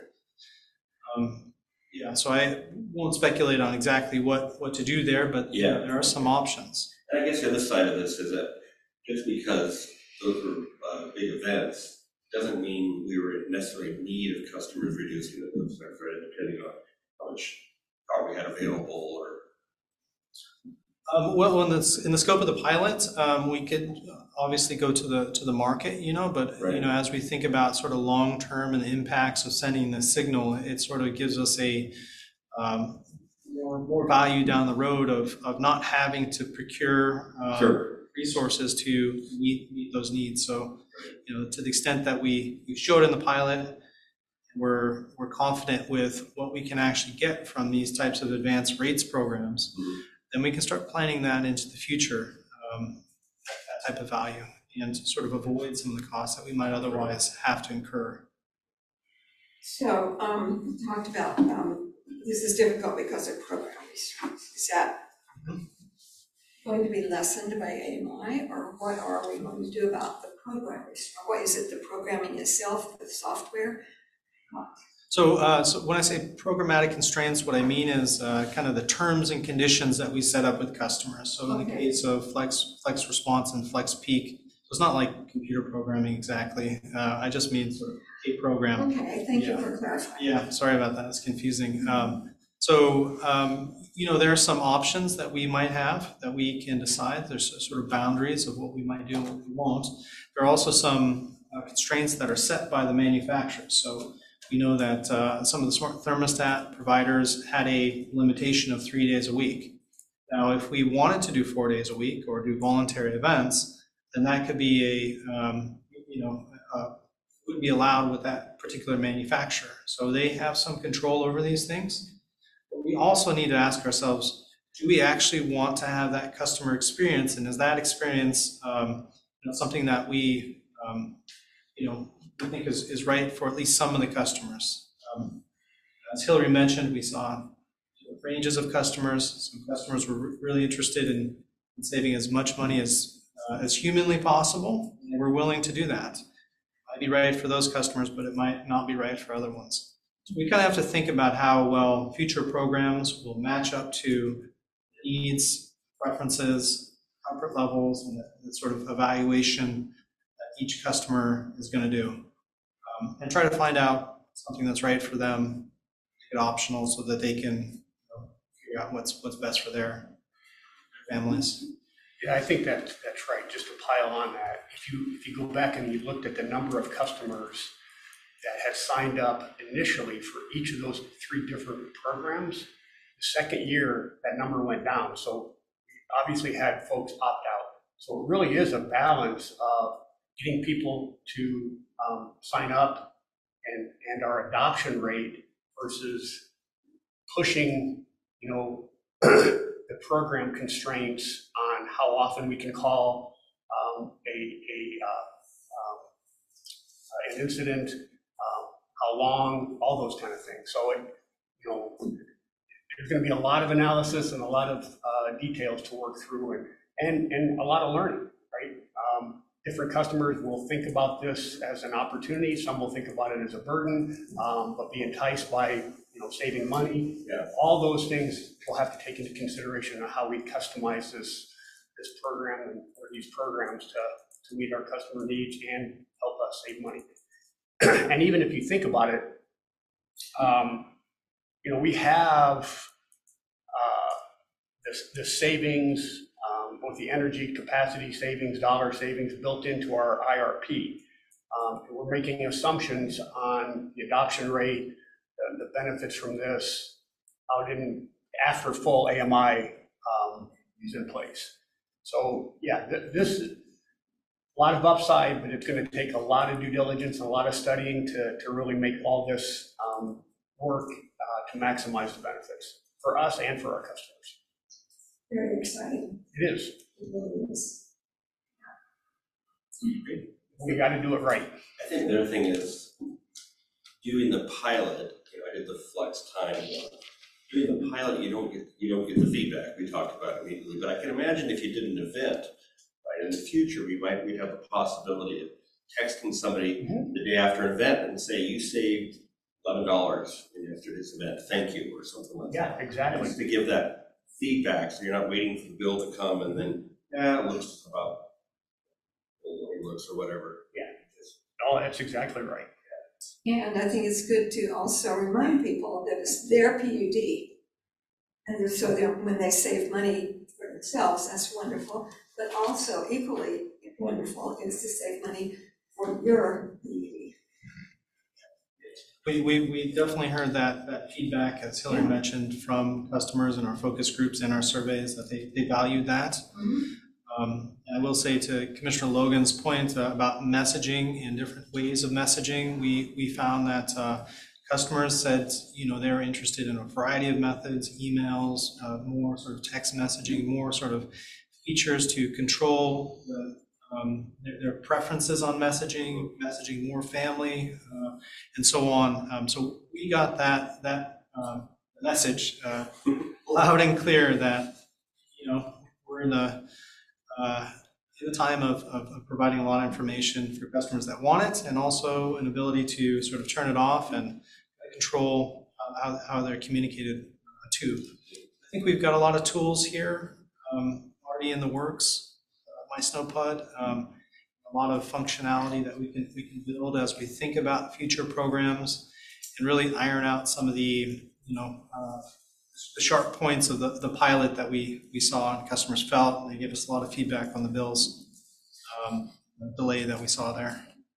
Um, yeah, so I won't speculate on exactly what, what to do there, but yeah. uh, there are some options. And I guess the other side of this is that just because those were uh, big events doesn't mean we were necessarily in need of customers reducing the those events, right? Depending on how much power we had available or. Um, well, in the, in the scope of the pilot, um, we could obviously go to the to the market, you know, but right. you know, as we think about sort of long term and the impacts of sending the signal, it sort of gives us a um, more, more value down the road of of not having to procure um, sure. resources to meet meet those needs. So, you know, to the extent that we we showed in the pilot, we're we're confident with what we can actually get from these types of advanced rates programs. Mm-hmm. Then we can start planning that into the future, um, that type of value, and sort of avoid some of the costs that we might otherwise have to incur. So um, we talked about um, this is difficult because of program restraints. Is that mm-hmm. going to be lessened by A M I, or what are we going to do about the program restraints? What is it, the programming itself, the software? What? So, uh, so when I say programmatic constraints, what I mean is uh, kind of the terms and conditions that we set up with customers. So in okay. the case of Flex, Flex Response and Flex Peak, so it's not like computer programming exactly. Uh, I just mean sort of a program. Okay, thank yeah. you for clarifying. Yeah, sorry about that. It's confusing. Um, so, um, you know, there are some options that we might have that we can decide. There's sort of boundaries of what we might do and what we won't. There are also some uh, constraints that are set by the manufacturers. So. We know that uh, some of the smart thermostat providers had a limitation of three days a week. Now, if we wanted to do four days a week or do voluntary events, then that could be a, um, you know, uh, would be allowed with that particular manufacturer. So they have some control over these things. But we also need to ask ourselves, do we actually want to have that customer experience? And is that experience um, you know, something that we, um, you know, I think is, is right for at least some of the customers. Um, as Hillary mentioned, we saw ranges of customers. Some customers were re- really interested in, in saving as much money as uh, as humanly possible, and we're willing to do that. It might be right for those customers, but it might not be right for other ones. So we kind of have to think about how well future programs will match up to needs, preferences, comfort levels, and the, the sort of evaluation each customer is going to do. Um, and try to find out something that's right for them, make it optional so that they can you know, figure out what's what's best for their families. Yeah, I think that, that's right. Just to pile on that, if you, if you go back and you looked at the number of customers that had signed up initially for each of those three different programs, the second year, that number went down. So we obviously had folks opt out. So it really is a balance of getting people to um, sign up and, and our adoption rate versus pushing, you know, the program constraints on how often we can call um, a, a uh, um, an incident, um, how long, all those kind of things. So, it, you know, there's going to be a lot of analysis and a lot of uh, details to work through, and and and a lot of learning, right? Um, different customers will think about this as an opportunity. Some will think about it as a burden, um, but be enticed by, you know, saving money. Yeah. All those things we'll have to take into consideration on how we customize this this program and or these programs to to meet our customer needs and help us save money. And even if you think about it, um, you know, we have uh, this the savings. Um, with the energy capacity savings, dollar savings built into our I R P. Um, we're making assumptions on the adoption rate, the, the benefits from this, out in after full A M I um, is in place. So yeah, th this is a lot of upside, but it's going to take a lot of due diligence and a lot of studying to, to really make all this um, work uh, to maximize the benefits for us and for our customers. Very exciting. It is. It really is. We got to do it right. I think the other thing is doing the pilot, you know, I did the flex time one. Doing the pilot, you don't get you don't get the feedback. We talked about it immediately, but I can imagine if you did an event, right, in the future, we might we'd have the possibility of texting somebody mm-hmm. the day after an event and say, you saved eleven dollars in yesterday's event, thank you, or something like yeah, that. Yeah, exactly. Just to give that feedback, so you're not waiting for the bill to come and then, yeah, it looks about, it looks or whatever. Yeah, oh, that's exactly right. And I think it's good to also remind people that it's their P U D. And so that when they save money for themselves, that's wonderful. But also equally wonderful is to save money for your P U D. We, we, we definitely heard that, that feedback, as Hillary mentioned, from customers in our focus groups and our surveys, that they, they valued that. Mm-hmm. Um, and I will say to Commissioner Logan's point uh, about messaging and different ways of messaging, we, we found that uh, customers said, you know, they're interested in a variety of methods, emails, uh, more sort of text messaging, more sort of features to control the Um, their, their preferences on messaging, messaging more family, uh, and so on. Um, so we got that that um, message uh, loud and clear that, you know, we're in the uh, in the time of, of, of providing a lot of information for customers that want it, and also an ability to sort of turn it off and control how, how they're communicated uh, to. I think we've got a lot of tools here um, already in the works. MySnowPod, um, a lot of functionality that we can we can build as we think about future programs, and really iron out some of the you know uh, the sharp points of the, the pilot that we we saw and customers felt, and they gave us a lot of feedback on the bills um, the delay that we saw there.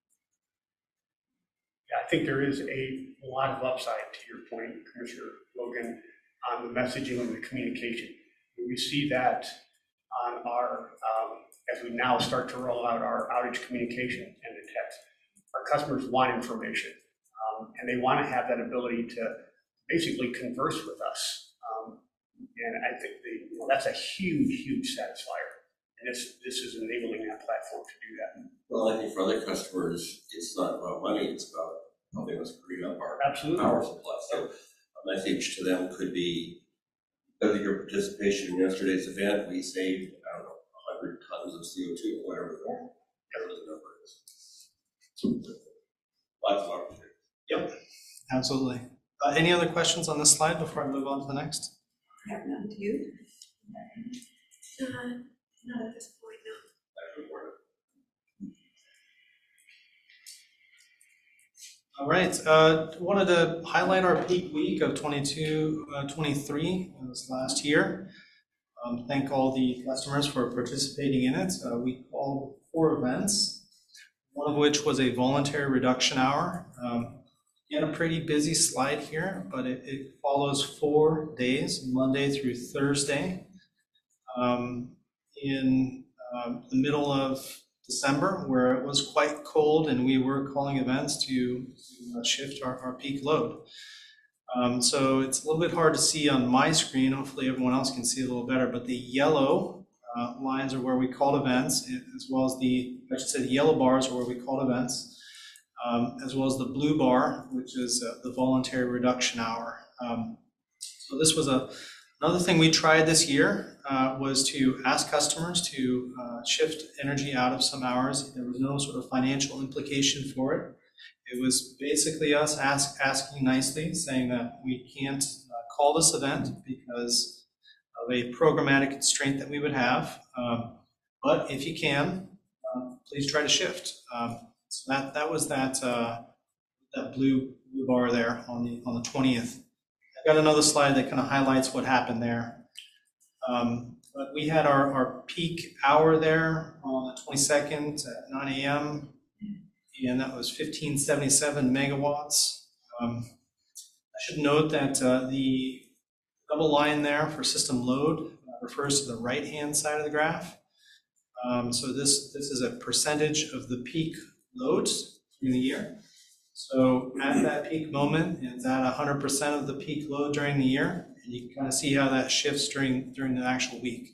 Yeah, I think there is a lot of upside to your point, Commissioner Logan, on the messaging and the communication. We see that on our um, as we now start to roll out our outage communication and the text. Our customers want information, um, and they want to have that ability to basically converse with us. Um, and I think the, you know, that's a huge, huge satisfier. And this, this is enabling that platform to do that. Well, I think for other customers, it's not about money, it's about helping us green up our Absolutely. power supply. So a message to them could be, because of your participation in yesterday's event, we saved, I don't know, one hundred tons of C O two, or whatever the, whatever the number is. So, lots of opportunities. Yep, absolutely. Uh, any other questions on this slide before I move on to the next? I have none. Do you? Uh, not at this point, no. All right, uh, wanted to highlight our peak week of twenty-two, uh, twenty-three, uh, this last year. Um, thank all the customers for participating in it. Uh, we called four events, one of which was a voluntary reduction hour. Um, again, a pretty busy slide here, but it, it follows four days, Monday through Thursday, um, in uh, the middle of December, where it was quite cold and we were calling events to, to uh, shift our, our peak load. Um, so it's a little bit hard to see on my screen. Hopefully everyone else can see a little better, but the yellow uh, lines are where we called events, as well as the, I should say the yellow bars are where we called events, um, as well as the blue bar, which is uh, the voluntary reduction hour. Um, so this was a Another thing we tried this year uh, was to ask customers to uh, shift energy out of some hours. There was no sort of financial implication for it. It was basically us ask, asking nicely, saying that we can't uh, call this event because of a programmatic constraint that we would have. Um, but if you can, uh, please try to shift. Um, so that that was that uh, that blue, blue bar there on the on the twentieth. Got another slide that kind of highlights what happened there. Um, but we had our, our peak hour there on the twenty-second at nine A M and that was fifteen seventy-seven megawatts. Um, I should note that uh, the double line there for system load uh, refers to the right-hand side of the graph. Um, so this, this is a percentage of the peak loads in the year. So at that peak moment, it's at one hundred percent of the peak load during the year, and you can kind of see how that shifts during, during the actual week.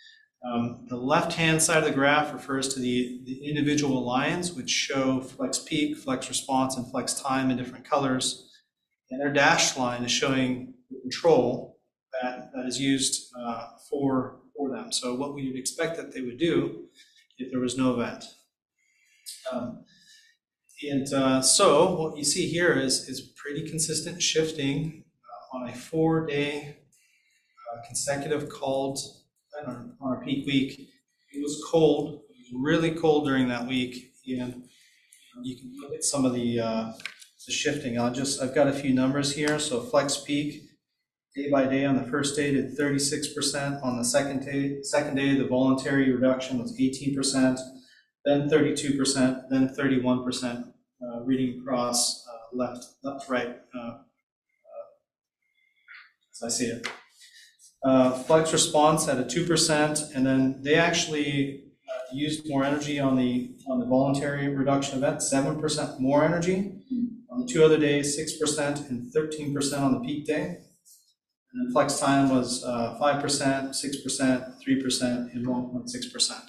Um, the left-hand side of the graph refers to the, the individual lines, which show flex peak, flex response, and flex time in different colors. And their dashed line is showing the control that, that is used uh, for, for them. So what we would expect that they would do if there was no event. Um, And uh, so what you see here is, is pretty consistent shifting uh, on a four-day uh, consecutive called on our peak week. It was cold, it was really cold during that week, and you can look at some of the, uh, the shifting. I'll just, I've got a few numbers here. So flex peak, day by day on the first day did thirty-six percent. On the second day, second day, the voluntary reduction was eighteen percent. Then thirty-two percent, then thirty-one percent, uh, reading across uh, left, left, right, uh, uh, as I see it. Uh, flex response at a two percent, and then they actually uh, used more energy on the on the voluntary reduction event, seven percent more energy. On the two other days, six percent and thirteen percent on the peak day. And then flex time was uh, five percent, six percent, three percent, and one point six percent.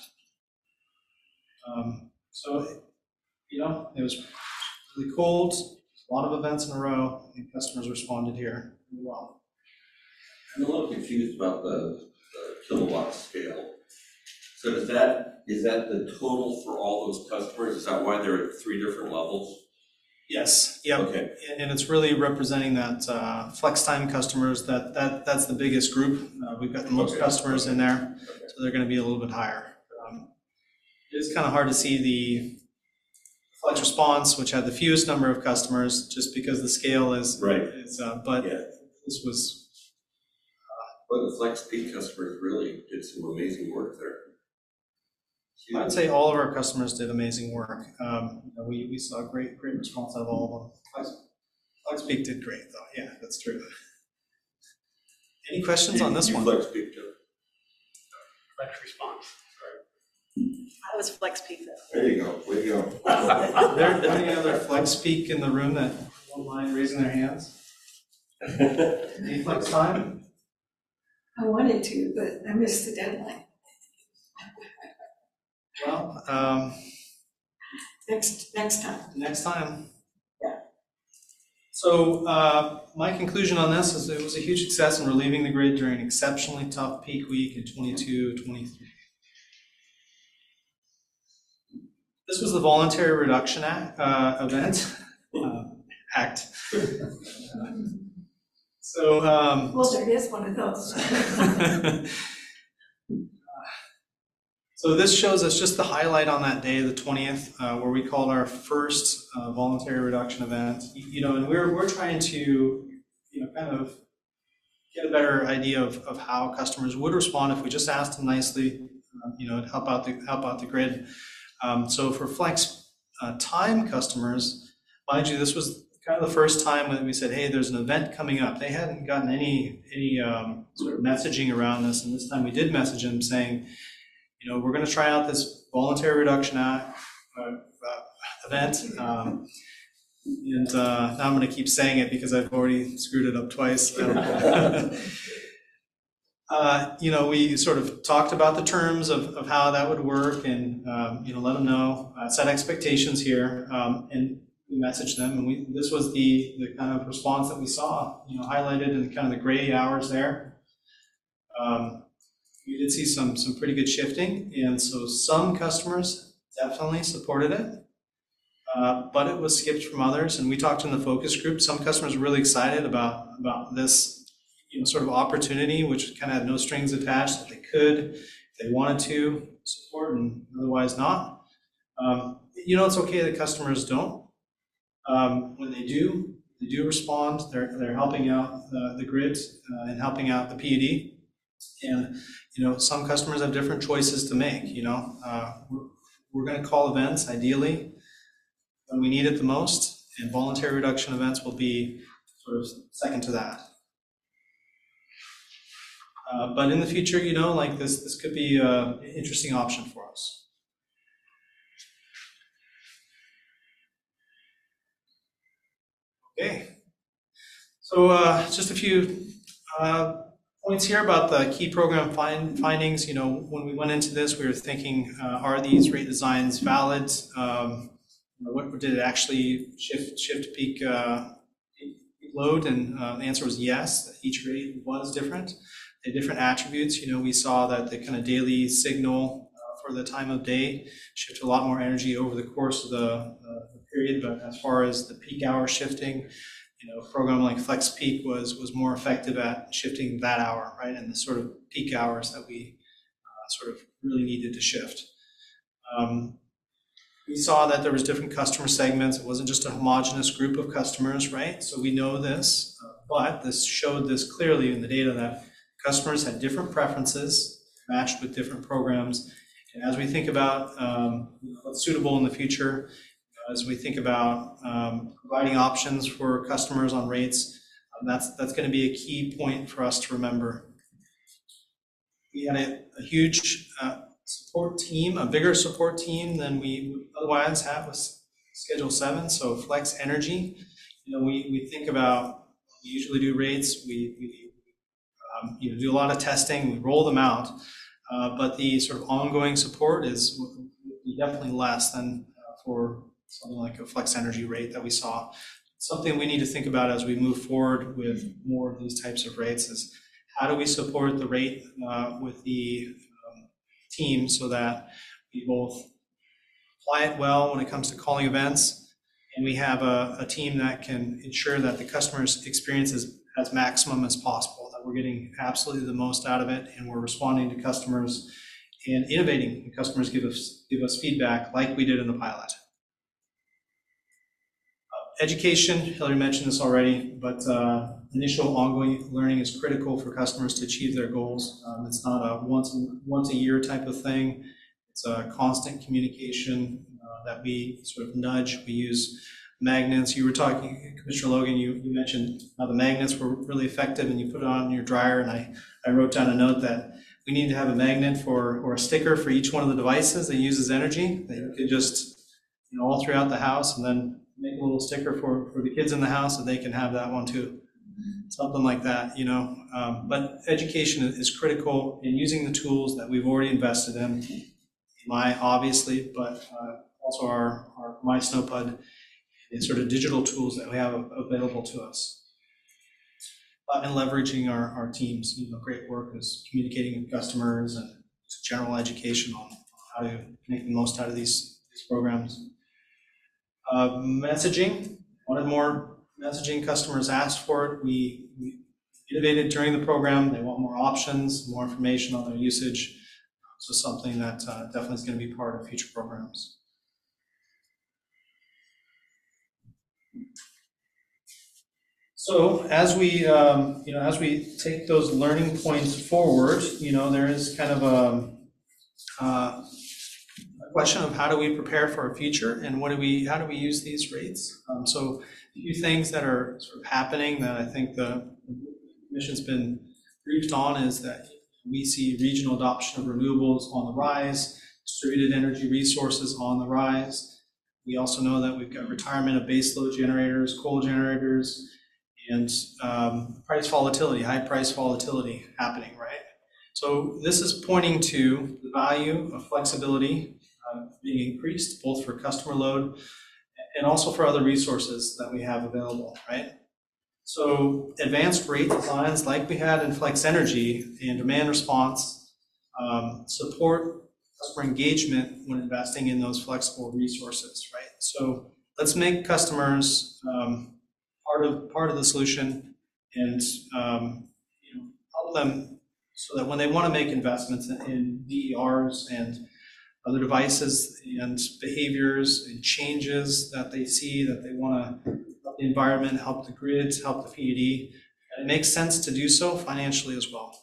Um, so, you know, it was really cold, a lot of events in a row, and customers responded here really well. I'm a little confused about the, the kilowatt scale. So does that, is that the total for all those customers? Is that why they're at three different levels? Yes, yeah, Okay. and it's really representing that uh, flex time customers. That that that's the biggest group. Uh, we've got the most Okay. customers in there, Okay. so they're going to be a little bit higher. Um, it's kind of hard to see the flex response, which had the fewest number of customers, just because the scale is Right. is. Uh, but Yeah. this was. Well, the Flex Peak customers really did some amazing work there. I'd say all of our customers did amazing work. Um, you know, we, we saw great, great response out of all of them. Flex, FlexPeak did great though. Yeah, that's true. Any questions on this You one? Flex Peak too. Flex response. I was flex peak though. There you go, way to go. Are there, are there any other FlexPeak in the room that won't mind raising their hands? Any flex time? I wanted to, but I missed the deadline. Well, um, Next, next time. next time. Yeah. So uh, my conclusion on this is it was a huge success in relieving the grid during an exceptionally tough peak week in twenty-two, twenty-three. This was the voluntary reduction act, uh, event, uh, act. So, um, Well, there is one of those. So this shows us just the highlight on that day, the twentieth, uh, where we called our first uh, voluntary reduction event. You know, and we're we're trying to, you know, kind of get a better idea of, of how customers would respond if we just asked them nicely, uh, you know, to help out the help out the grid. Um, so for Flex uh, Time customers, mind you, this was kind of the first time when we said, hey, there's an event coming up. They hadn't gotten any any um, sort of messaging around this, and this time we did message them saying, you know, we're going to try out this voluntary reduction act, uh, uh, event. Um, and uh, now I'm going to keep saying it because I've already screwed it up twice. uh, you know, we sort of talked about the terms of, of how that would work and, um, you know, let them know, uh, set expectations here. Um, and we messaged them, and we, this was the, the kind of response that we saw, you know, highlighted in kind of the gray hours there. Um, We did see some some pretty good shifting, and so some customers definitely supported it, uh, but it was skipped from others. And we talked in the focus group. Some customers were really excited about about this, you know, sort of opportunity, which kind of had no strings attached, that they could, if they wanted to, support, and otherwise not. Um, you know, it's okay that customers don't. Um, when they do, they do respond. They're they're helping out uh, the grid uh, and helping out the P U D. And, you know, some customers have different choices to make, you know. Uh, we're we're going to call events, ideally, when we need it the most, and voluntary reduction events will be sort of second to that. Uh, but in the future, you know, like this, this could be an interesting option for us. Okay. So uh, just a few uh, points here about the key program find, findings. You know, when we went into this, we were thinking, uh, are these rate designs valid? Um, what did it actually shift shift peak, uh, peak load? And uh, the answer was yes. That each rate was different. They had different attributes. You know, we saw that the kind of daily signal uh, for the time of day shifted a lot more energy over the course of the, uh, the period. But as far as the peak hour shifting, you know, a program like FlexPeak was was more effective at shifting that hour, right, and the sort of peak hours that we uh, sort of really needed to shift. Um, we saw that there was different customer segments. It wasn't just a homogeneous group of customers, right? So we know this, uh, but this showed this clearly in the data that customers had different preferences matched with different programs. And as we think about um, what's suitable in the future, as we think about um, providing options for customers on rates, um, that's that's going to be a key point for us to remember. We had a, a huge uh, support team, a bigger support team than we would otherwise have with Schedule seven, so Flex Energy. You know, we, we think about, we usually do rates, we, we um, you know, do a lot of testing, we roll them out, uh, but the sort of ongoing support is definitely less than uh, for something like a Flex Energy rate that we saw. Something we need to think about as we move forward with more of these types of rates is how do we support the rate uh, with the um, team so that we both apply it well when it comes to calling events, and we have a, a team that can ensure that the customer's experience is as maximum as possible, that we're getting absolutely the most out of it, and we're responding to customers and innovating when customers give us, give us feedback like we did in the pilot. Education, Hillary mentioned this already, but uh, initial ongoing learning is critical for customers to achieve their goals. Um, it's not a once, once a year type of thing. It's a constant communication uh, that we sort of nudge. We use magnets. You were talking, Commissioner Logan, you, you mentioned how the magnets were really effective and you put it on your dryer, and I, I wrote down a note that we need to have a magnet for or a sticker for each one of the devices that uses energy that you could just, you know, all throughout the house, and then make a little sticker for, for the kids in the house so they can have that one too. Something like that, you know. Um, but education is critical in using the tools that we've already invested in. My, obviously, but uh, also our, our My Snowpud and sort of digital tools that we have available to us. Uh, and leveraging our, our teams, you know, great work is communicating with customers and just general education on how to make the most out of these, these programs. Uh, messaging, wanted more messaging. Customers asked for it. We, we innovated during the program. They want more options, more information on their usage. So something that uh, definitely is going to be part of future programs. So as we, um, you know, as we take those learning points forward, you know, there is kind of a, uh, a question of how do we prepare for our future and what do we, how do we use these rates? Um, so a few things that are sort of happening that I think the Commission's been briefed on is that we see regional adoption of renewables on the rise, distributed energy resources on the rise. We also know that we've got retirement of baseload generators, coal generators, and um, price volatility, high price volatility happening, right? So this is pointing to the value of flexibility uh, being increased, both for customer load and also for other resources that we have available, right? So advanced rate designs like we had in Flex Energy and demand response um, support customer engagement when investing in those flexible resources, right? So let's make customers um, part of part of the solution and um, you know, help them so that when they want to make investments in, in D E Rs and other devices and behaviors and changes that they see that they want to help the environment, help the grids, help the P U D, and it makes sense to do so financially as well.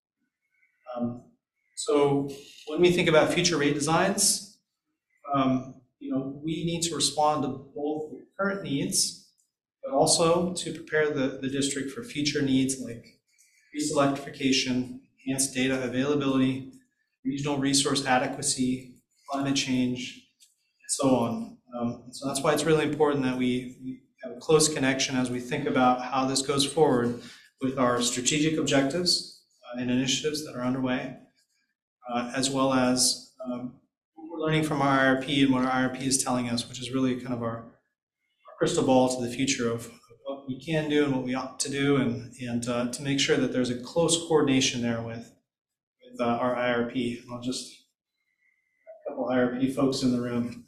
Um, so when we think about future rate designs, um, you know, we need to respond to both the current needs, but also to prepare the, the district for future needs like increased electrification, enhanced data availability, regional resource adequacy, climate change, and so on. Um, so that's why it's really important that we, we have a close connection as we think about how this goes forward with our strategic objectives uh, and initiatives that are underway, uh, as well as um, we're learning from our I R P and what our I R P is telling us, which is really kind of our, our crystal ball to the future of, of what we can do and what we ought to do, and, and uh, to make sure that there's a close coordination there with, with uh, our I R P. And I'll just a couple I R P folks in the room.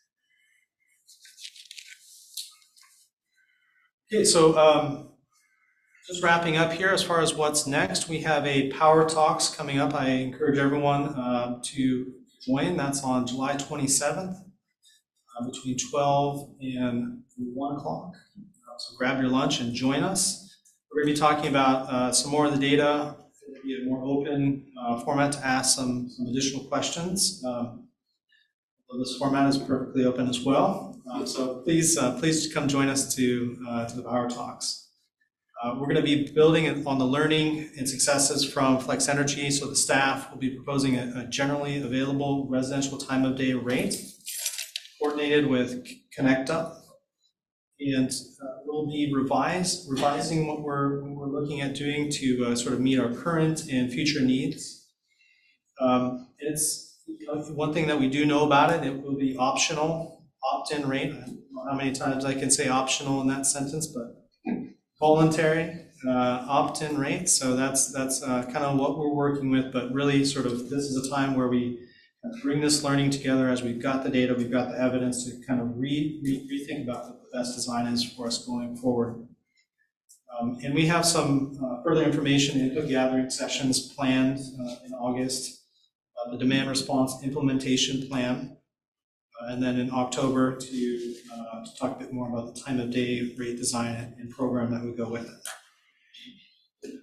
Okay, so um, just wrapping up here as far as what's next, we have a Power Talks coming up. I encourage everyone uh, to join. That's on July twenty-seventh uh, between twelve and one o'clock. Uh, so grab your lunch and join us. We're going to be talking about uh, some more of the data. It'll be a more open uh, format to ask some, some additional questions. Um, this format is perfectly open as well. Uh, so please, uh, please come join us to, uh, to the Power Talks. Uh, we're going to be building on the learning and successes from Flex Energy. So the staff will be proposing a, a generally available residential time of day rate coordinated with ConnectUp. And uh, we'll be revise, revising what we're, what we're looking at doing to uh, sort of meet our current and future needs. Um, it's you know, one thing that we do know about it, it will be optional, opt-in rate. I don't know how many times I can say optional in that sentence, but voluntary uh, opt-in rate. So that's, that's uh, kind of what we're working with, but really sort of this is a time where we bring this learning together as we've got the data, we've got the evidence to kind of re, re, rethink about what the best design is for us going forward. Um, and we have some uh, further information, input gathering sessions planned uh, in August, uh, the demand response implementation plan, uh, and then in October to, uh, to talk a bit more about the time of day rate design and program that would go with it.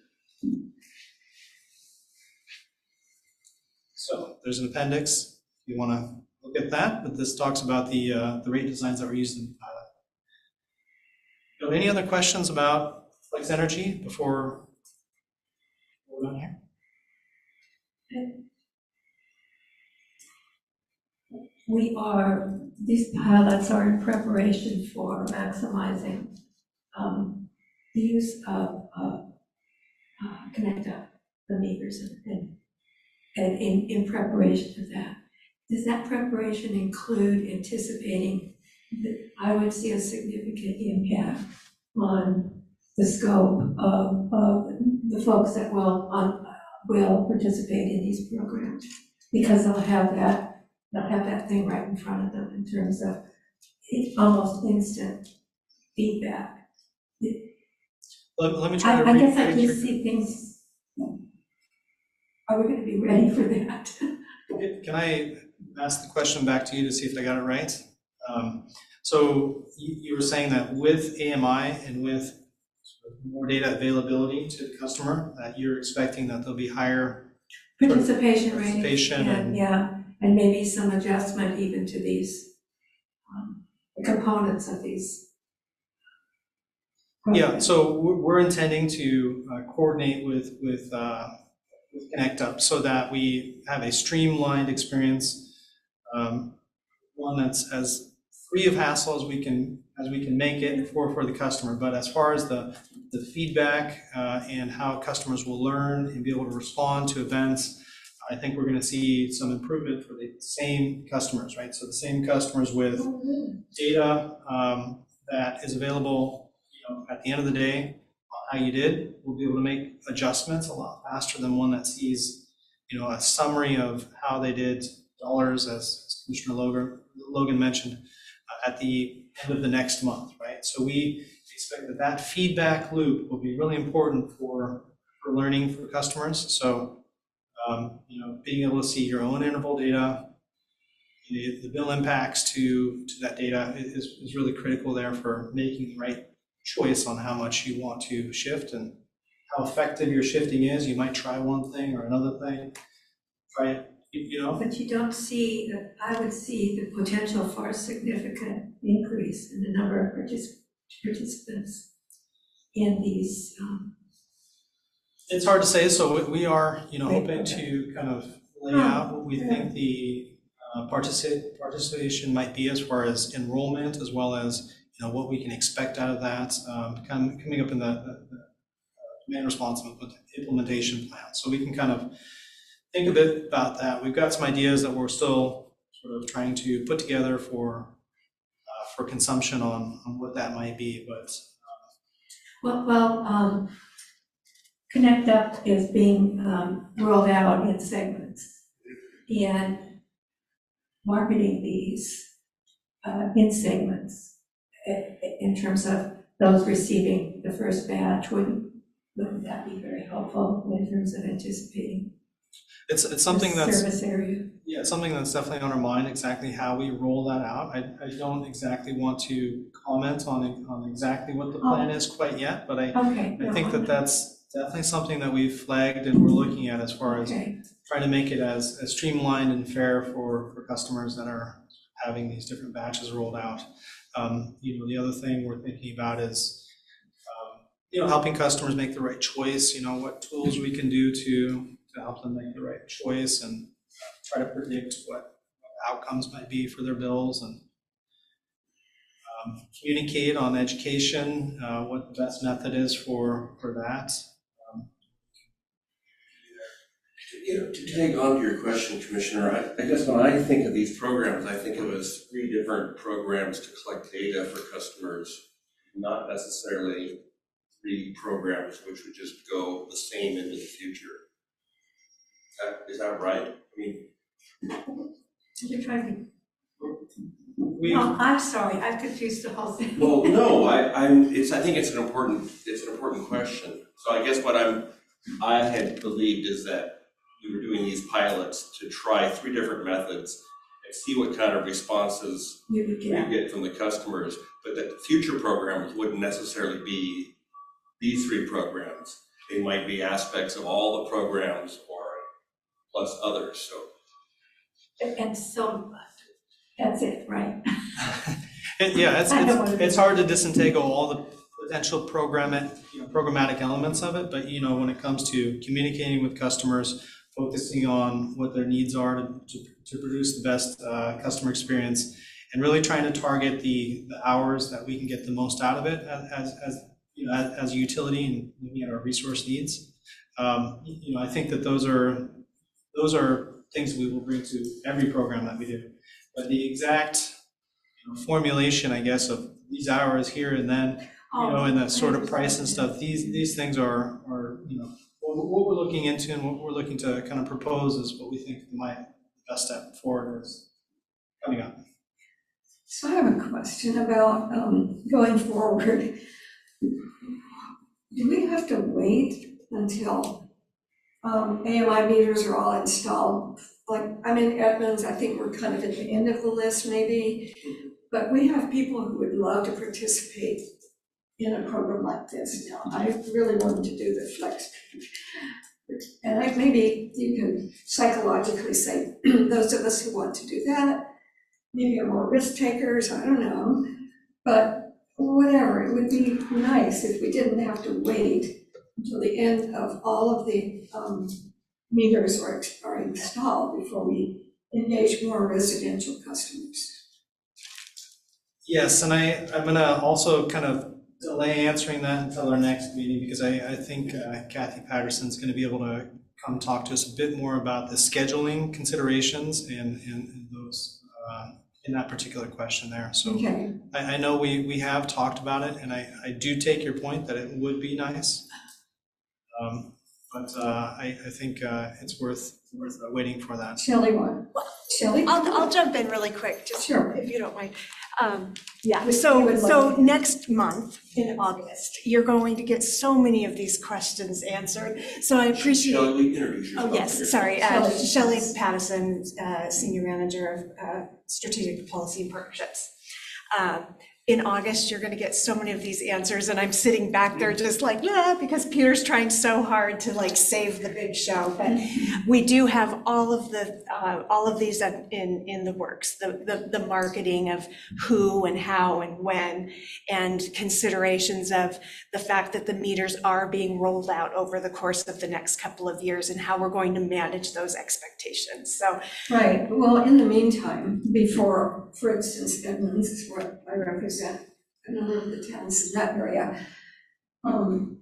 So there's an appendix if you want to look at that, but this talks about the uh, the rate designs that were used in the pilot. So any other questions about Flex Energy before we're done here? We are, these pilots are in preparation for maximizing um, the use of uh, uh, ConnectUp, the meters, and, and And in, in preparation of that, does that preparation include anticipating that I would see a significant impact on the scope of, of the folks that will, on, will participate in these programs? Because they'll have that, they'll have that thing right in front of them in terms of it's almost instant feedback. Let, let me try I, to I read. guess I just see things. Are we going to be ready for that? Can I ask the question back to you to see if I got it right? Um, So you, you were saying that with A M I and with sort of more data availability to the customer, that you're expecting that there'll be higher Participation rate. participation And, and, yeah, and maybe some adjustment even to these um, components of these. yeah, so we're, we're intending to uh, coordinate with, with, uh, with Connect Up so that we have a streamlined experience, um, one that's as free of hassle as we can as we can make it for, for the customer. But as far as the, the feedback uh, and how customers will learn and be able to respond to events, I think we're going to see some improvement for the same customers, right? So the same customers with data um, that is available, you know, at the end of the day, how you did, we'll be able to make adjustments a lot faster than one that sees, you know, a summary of how they did dollars, as Commissioner Logan, Logan mentioned, uh, at the end of the next month, right? So we expect that that feedback loop will be really important for, for learning for customers. So, um, you know, being able to see your own interval data, the, the bill impacts to, to that data is, is really critical there for making the right choice on how much you want to shift and how effective your shifting is. You might try one thing or another thing, try it, you know. But you don't see, the- I would see the potential for a significant increase in the number of partic- participants in these. um, It's hard to say, so we- we are, you know, Right, hoping okay. to kind of lay Oh, out what we yeah. think the uh, partici- participation might be as far as enrollment, as well as, you know, what we can expect out of that, um, kind of coming up in the, the, the demand response implementation plan. So we can kind of think a bit about that. We've got some ideas that we're still sort of trying to put together for uh, for consumption on, on what that might be, but Well, well, um, Connect Up is being um, rolled out in segments, and marketing these uh, in segments i- i- in terms of those receiving the first batch, wouldn't, wouldn't that be very helpful in terms of anticipating it's it's something the that's service area? yeah, it's something that's definitely on our mind, exactly how we roll that out. I, I don't exactly want to comment on on exactly what the plan is quite yet, but I, Okay. I no, think that I'm- that's definitely something that we've flagged and we're looking at as far as Okay, trying to make it as, as streamlined and fair for, for customers that are having these different batches rolled out. Um, you know, the other thing we're thinking about is, um, you know, helping customers make the right choice, you know, what tools we can do to, to help them make the right choice and try to predict what outcomes might be for their bills and um, communicate on education, uh, what the best method is for, for that. You know, to tag on to your question, Commissioner, I, I guess when I think of these programs, I think of it as three different programs to collect data for customers, not necessarily three programs which would just go the same into the future. Is that, is that right? I mean, you're trying We, to, no, I'm sorry, I've confused the whole thing. well, no, I, I'm, it's, I think it's an important, it's an important question. So I guess what I'm, I had believed is that we were doing these pilots to try three different methods and see what kind of responses You would we get, get from the customers, but that future programs wouldn't necessarily be these three programs. They might be aspects of all the programs or plus others, so. and so, that's it, right? it- yeah, it's, I know what it's, it it's is. hard to disentangle all the potential programmatic, you know, programmatic elements of it, but, you know, when it comes to communicating with customers, focusing on what their needs are to, to, to produce the best uh, customer experience, and really trying to target the, the hours that we can get the most out of it as, as, you know, as, as a utility and looking at our resource needs. Um, you know, I think that those are, those are things we will bring to every program that we do. But the exact, you know, formulation, I guess, of these hours here and then, you know, and the sort of price and stuff, these, these things are, are, you know, what what we're looking into and what we're looking to kind of propose is what we think might be the best step forward is coming up. So I have a question about um, going forward. Do we have to wait until um, A M I meters are all installed like, I'm in Edmonds, I think we're kind of at the end of the list maybe, but we have people who would love to participate in a program like this now. I really wanted to do the flex. And I, maybe you can psychologically say, those of us who want to do that, maybe are more risk takers, I don't know. But whatever, it would be nice if we didn't have to wait until the end of all of the um, meters are, are installed before we engage more residential customers. Yes, and I, I'm gonna also kind of delay answering that until our next meeting, because I, I think uh, Kathy Patterson's gonna be able to come talk to us a bit more about the scheduling considerations and, and those, uh, in that particular question there. So Okay, I, I know we, we have talked about it, and I, I do take your point that it would be nice. Um, but uh, I, I think uh, it's worth, worth waiting for that. Shelley, what? Shelley? I'll, I'll jump in really quick, just Sure. if you don't mind. Um, Yeah, We- we so, would so love- next month in August, you're going to get so many of these questions answered. So I appreciate. Shall we introduce yourself? Oh, yes, here? sorry, uh, Shelley. Shelley Pattison, uh, Senior Manager of uh, Strategic Policy and Partnerships. Um, In August, you're gonna get so many of these answers, and I'm sitting back there just like, yeah, because Peter's trying so hard to like save the big show. But we do have all of the, uh, all of these in, in the works, the, the, the marketing of who and how and when, and considerations of the fact that the meters are being rolled out over the course of the next couple of years and how we're going to manage those expectations. So Right, well, in the meantime, before, for instance, Edmonds is what I represent, a number of the towns in that area, um,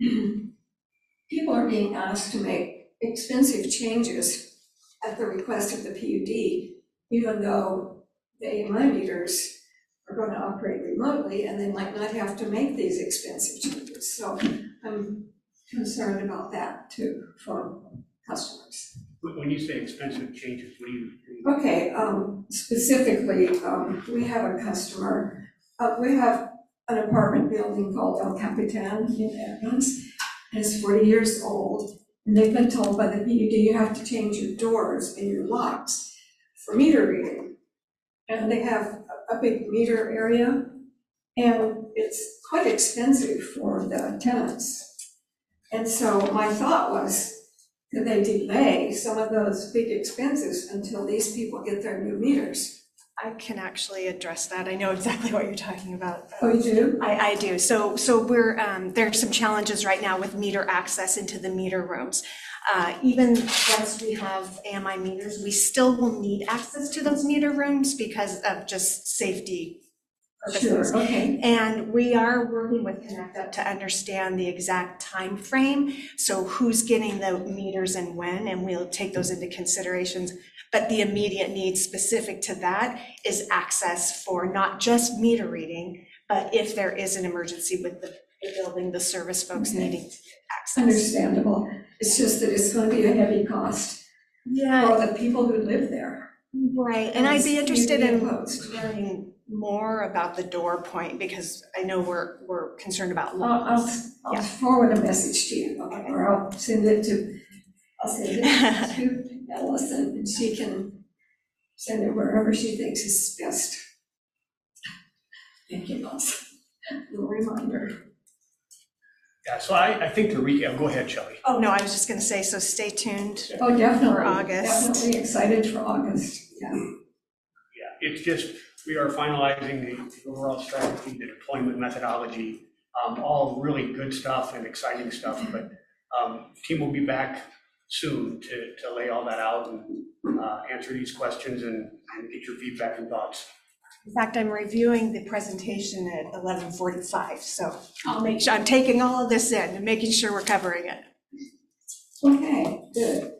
people are being asked to make expensive changes at the request of the P U D, even though the A M I meters are going to operate remotely and they might not have to make these expensive changes. So I'm concerned about that too for customers. When you say expensive changes, what do you? Okay, um, specifically, um, we have a customer, uh, we have an apartment building called El Capitan in Edmonds. And it's forty years old, and they've been told by the P U D you have to change your doors and your locks for meter reading. And they have a, a big meter area, and it's quite expensive for the tenants. And so my thought was, could they delay some of those big expenses until these people get their new meters? I can actually address that. I know exactly what you're talking about. Oh, you do? I, I do. So, so we're, um, there's some challenges right now with meter access into the meter rooms. Uh, even once we have A M I meters, we still will need access to those meter rooms because of just safety purposes. Sure, okay. And we are working with ConnectUp to understand the exact time frame. So who's getting the meters and when, and we'll take those into considerations. But the immediate need specific to that is access for not just meter reading, but if there is an emergency with the the building, the service folks Okay. needing to get access. Understandable. It's just that it's going to be a heavy cost Yeah, for the people who live there. right. And I'd be It's interested in opposed. learning more about the door point because I know we're, we're concerned about I'll, I'll, locks. I'll Yeah. forward a message to you, or I'll send it to, I'll send it to Allison, and she can send it wherever she thinks is best. Thank you, Allison. Little reminder. Yeah, so I, I think to recap, go ahead, Shelley. Oh, no, I was just gonna say, so stay tuned. Oh, definitely. For August. Definitely excited for August, yeah. Yeah, it's just, we are finalizing the the overall strategy, the deployment methodology, um, all really good stuff and exciting stuff, but, um, team will be back soon to, to lay all that out and, uh, answer these questions and, and get your feedback and thoughts. In fact, I'm reviewing the presentation at eleven forty-five, so I'll make sure, I'm taking all of this in and making sure we're covering it. Okay, good.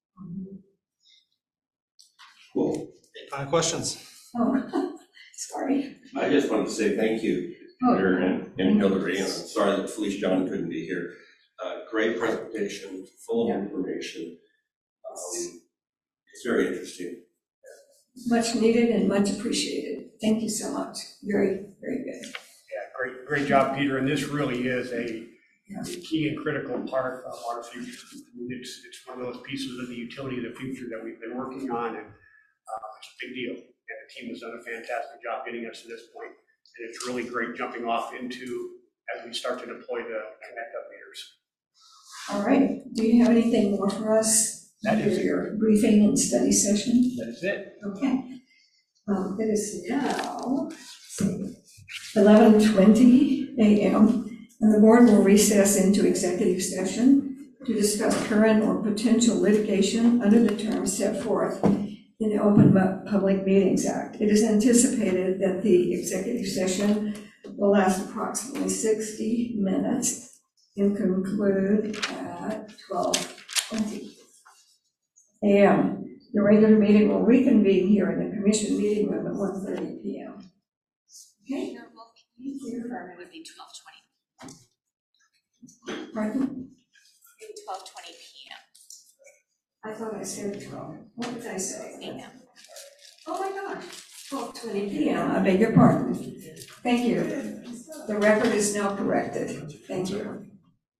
Cool. Final questions? Oh, sorry. I just wanted to say thank you, Oh, Peter and and Hillary, and I'm sorry that Felice John couldn't be here. Uh, Great presentation, full of information. Um, It's very interesting. much needed and much appreciated. Thank you so much. Very, very good. Yeah, great, great job, Peter, and this really is a a key and critical part of our future. It's, it's one of those pieces of the utility of the future that we've been working on, and uh, it's a big deal. And the team has done a fantastic job getting us to this point. And it's really great jumping off into as we start to deploy the Connect Up meters. All right, do you have anything more for us? That is for it. your briefing and study session? That is it. Okay. Um, it is now eleven twenty a.m. and the board will recess into executive session to discuss current or potential litigation under the terms set forth in the Open Public Meetings Act. It is anticipated that the executive session will last approximately sixty minutes and conclude at twelve twenty a.m. The regular meeting will reconvene here in the commission meeting room at one thirty p.m. Okay? Well, can you confirm it would be twelve twenty? Pardon? Maybe twelve twenty p m. I thought I said twelve. What did I say? A M. Oh my gosh, twelve twenty p.m. I beg your pardon. Thank you. The record is now corrected. Thank you.